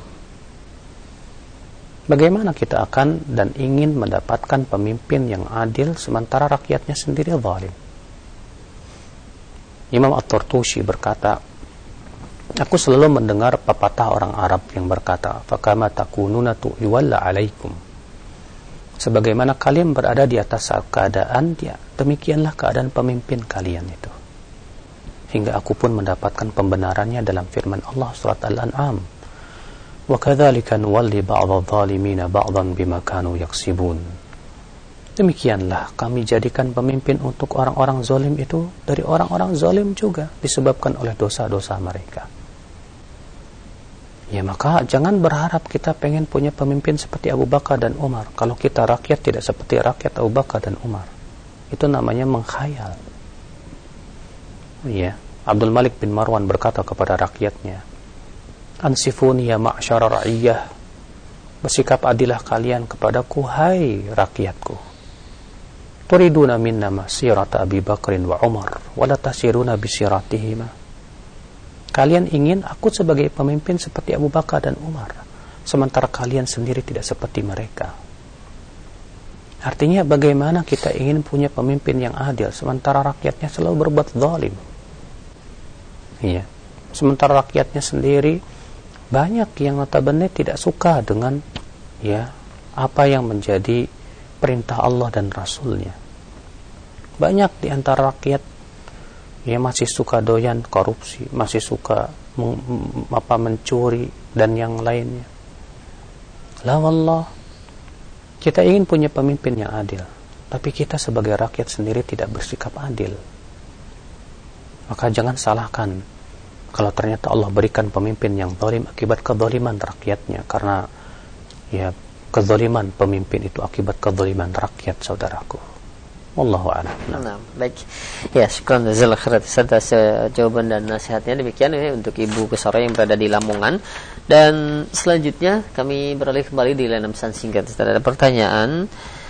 Bagaimana kita akan dan ingin mendapatkan pemimpin yang adil sementara rakyatnya sendiri zalim? Imam At-Tartushi berkata, aku selalu mendengar pepatah orang Arab yang berkata, fakama takununa tu'walla alaikum. Sebagaimana kalian berada di atas keadaan, ya, demikianlah keadaan pemimpin kalian itu. Hingga aku pun mendapatkan pembenarannya dalam firman Allah surat Al-An'am. Wa kadzalika nuwalli ba'dadh dhalimina ba'dhan bima kanu yaksibun. Demikianlah kami jadikan pemimpin untuk orang-orang zalim itu dari orang-orang zalim juga disebabkan oleh dosa-dosa mereka. Ya, maka jangan berharap kita pengen punya pemimpin seperti Abu Bakar dan Umar kalau kita rakyat tidak seperti rakyat Abu Bakar dan Umar. Itu namanya mengkhayal. Ya, Abdul Malik bin Marwan berkata kepada rakyatnya, ansifuni ya ma'syara ra'iyah, bersikap adilah kalian kepadaku, hai rakyatku. Turiduna minna masirata Abi Bakrin wa Umar wala tasiruna bisiratihima. Kalian ingin aku sebagai pemimpin seperti Abu Bakar dan Umar, sementara kalian sendiri tidak seperti mereka. Artinya bagaimana kita ingin punya pemimpin yang adil sementara rakyatnya selalu berbuat zalim. Iya. Sementara rakyatnya sendiri banyak yang notabene tidak suka dengan, ya, apa yang menjadi perintah Allah dan Rasulnya. Banyak di antara rakyat ya masih suka doyan korupsi, masih suka meng, apa mencuri dan yang lainnya. La wallah, kita ingin punya pemimpin yang adil, tapi kita sebagai rakyat sendiri tidak bersikap adil. Maka jangan salahkan kalau ternyata Allah berikan pemimpin yang zalim akibat kezaliman rakyatnya, karena ya kezaliman pemimpin itu akibat kezaliman rakyat, saudaraku. Wallahu a'lam. Nah, baik. Ya, syukran jazakallahu khairan atas jawaban dan nasihatnya. Demikian ya untuk Ibu Kusara yang berada di Lamongan. Dan selanjutnya kami beralih kembali di layanan pesan singkat. Ada pertanyaan.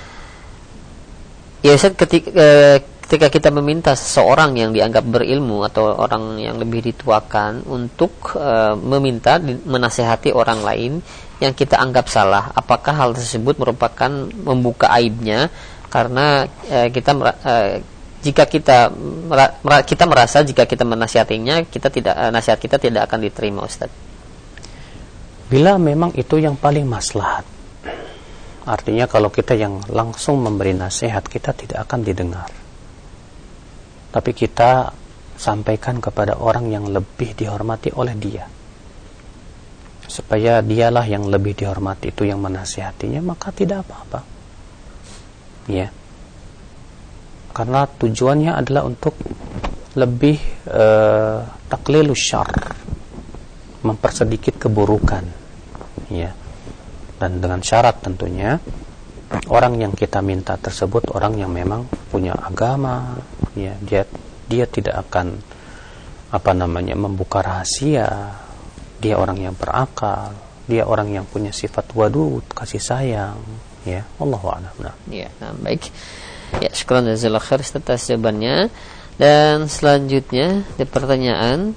Ya, Ustaz, ketika, eh, ketika kita meminta seseorang yang dianggap berilmu atau orang yang lebih dituakan untuk eh, meminta menasehati orang lain yang kita anggap salah, apakah hal tersebut merupakan membuka aibnya? Karena eh, kita eh, jika kita mera, kita merasa jika kita menasihatinya, kita tidak eh, nasihat kita tidak akan diterima, Ustaz. Bila memang itu yang paling maslahat, artinya kalau kita yang langsung memberi nasihat, kita tidak akan didengar. Tapi kita sampaikan kepada orang yang lebih dihormati oleh dia, supaya dialah yang lebih dihormati itu yang menasihatinya, maka tidak apa-apa. Ya, karena tujuannya adalah untuk lebih uh, taklilus syarr, mempersedikit keburukan, ya. Dan dengan syarat tentunya orang yang kita minta tersebut orang yang memang punya agama, ya. Dia dia tidak akan apa namanya membuka rahasia. Dia orang yang berakal, dia orang yang punya sifat wadud, kasih sayang. Ya, Allahu a'lam. Nah. Ya, nah, baik. Ya, syukran jazakallahu khair atas jawabannya. Dan selanjutnya ada pertanyaan.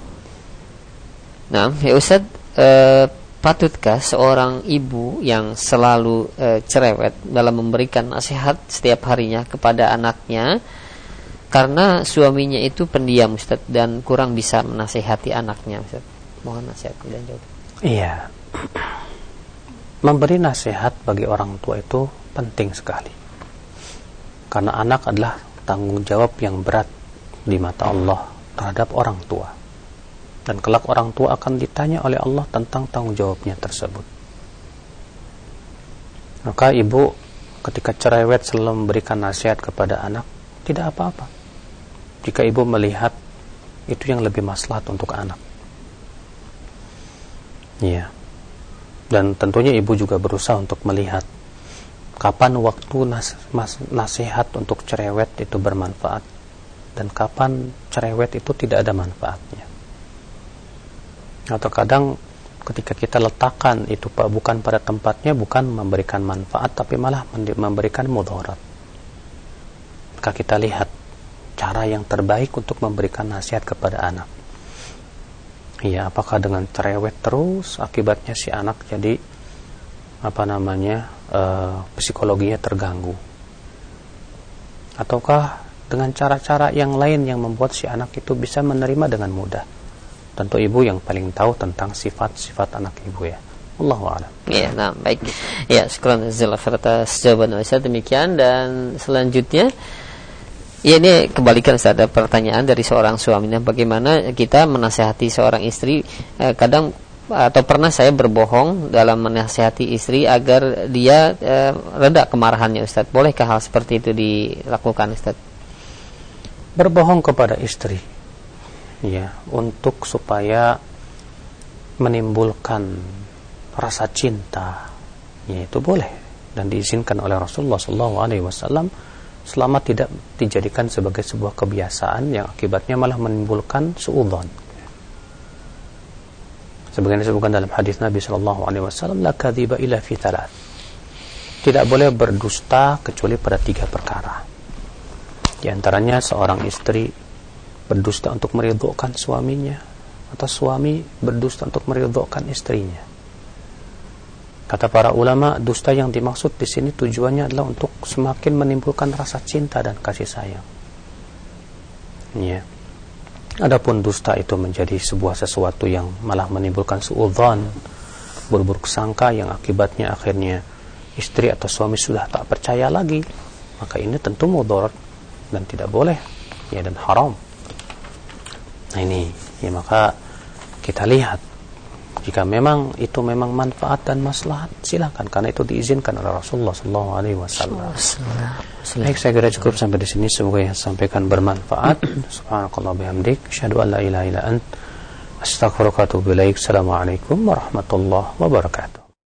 Nah, ya Ustaz, eh, patutkah seorang ibu yang selalu eh, cerewet dalam memberikan nasihat setiap harinya kepada anaknya karena suaminya itu pendiam, Ustaz, dan kurang bisa menasihati anaknya, Ustaz? Mohon nasihat dan jawab. Iya. Memberi nasihat bagi orang tua itu penting sekali. Karena anak adalah tanggung jawab yang berat di mata Allah terhadap orang tua. Dan kelak orang tua akan ditanya oleh Allah tentang tanggung jawabnya tersebut. Maka ibu ketika cerewet selalu memberikan nasihat kepada anak, tidak apa-apa. Jika ibu melihat itu yang lebih maslahat untuk anak. Iya. Dan tentunya ibu juga berusaha untuk melihat kapan waktu nas- mas- nasihat untuk cerewet itu bermanfaat dan kapan cerewet itu tidak ada manfaatnya. Atau kadang ketika kita letakkan itu bukan pada tempatnya, bukan memberikan manfaat tapi malah memberikan mudarat. Maka kita lihat cara yang terbaik untuk memberikan nasihat kepada anak. Iya, apakah dengan cerewet terus akibatnya si anak jadi apa namanya e, psikologinya terganggu, ataukah dengan cara-cara yang lain yang membuat si anak itu bisa menerima dengan mudah? Tentu ibu yang paling tahu tentang sifat-sifat anak ibu, ya. Allahu a'lam. Ya, nah baik. Ya, syukran jazakallahu atas jawaban Ustaz. Demikian, dan selanjutnya ya, ini kebalikan, ada pertanyaan dari seorang suami. Nah, bagaimana kita menasihati seorang istri? Eh, kadang atau pernah saya berbohong dalam menasihati istri agar dia eh, reda kemarahannya, Ustaz. Bolehkah hal seperti itu dilakukan, Ustaz? Berbohong kepada istri, ya, untuk supaya menimbulkan rasa cinta, ya, itu boleh dan diizinkan oleh Rasulullah shallallahu alaihi wasallam. Selama tidak dijadikan sebagai sebuah kebiasaan yang akibatnya malah menimbulkan suudzon. Sebagaimana disebutkan dalam hadis Nabi sallallahu alaihi wasallam, la kadhiba illa fi thalath. Tidak boleh berdusta kecuali pada tiga perkara. Di antaranya seorang istri berdusta untuk meridhokan suaminya, atau suami berdusta untuk meridhokan istrinya. Kata para ulama, dusta yang dimaksud di sini tujuannya adalah untuk semakin menimbulkan rasa cinta dan kasih sayang. Ya. Adapun dusta itu menjadi sebuah sesuatu yang malah menimbulkan suudzon, buruk-buruk sangka yang akibatnya akhirnya istri atau suami sudah tak percaya lagi, maka ini tentu mudarat dan tidak boleh, ya, dan haram. Nah ini, ya, maka kita lihat jika memang itu memang manfaat dan maslahat, silakan, karena itu diizinkan oleh Rasulullah sallallahu alaihi wasallam. Baik, saya kira cukup sampai di sini. Semoga yang sampaikan bermanfaat. Subhanakallah bihamdik, asyhadu an la ilaha illa ant, astaghfiruka wa atubu ilaik. Assalamualaikum warahmatullahi wabarakatuh.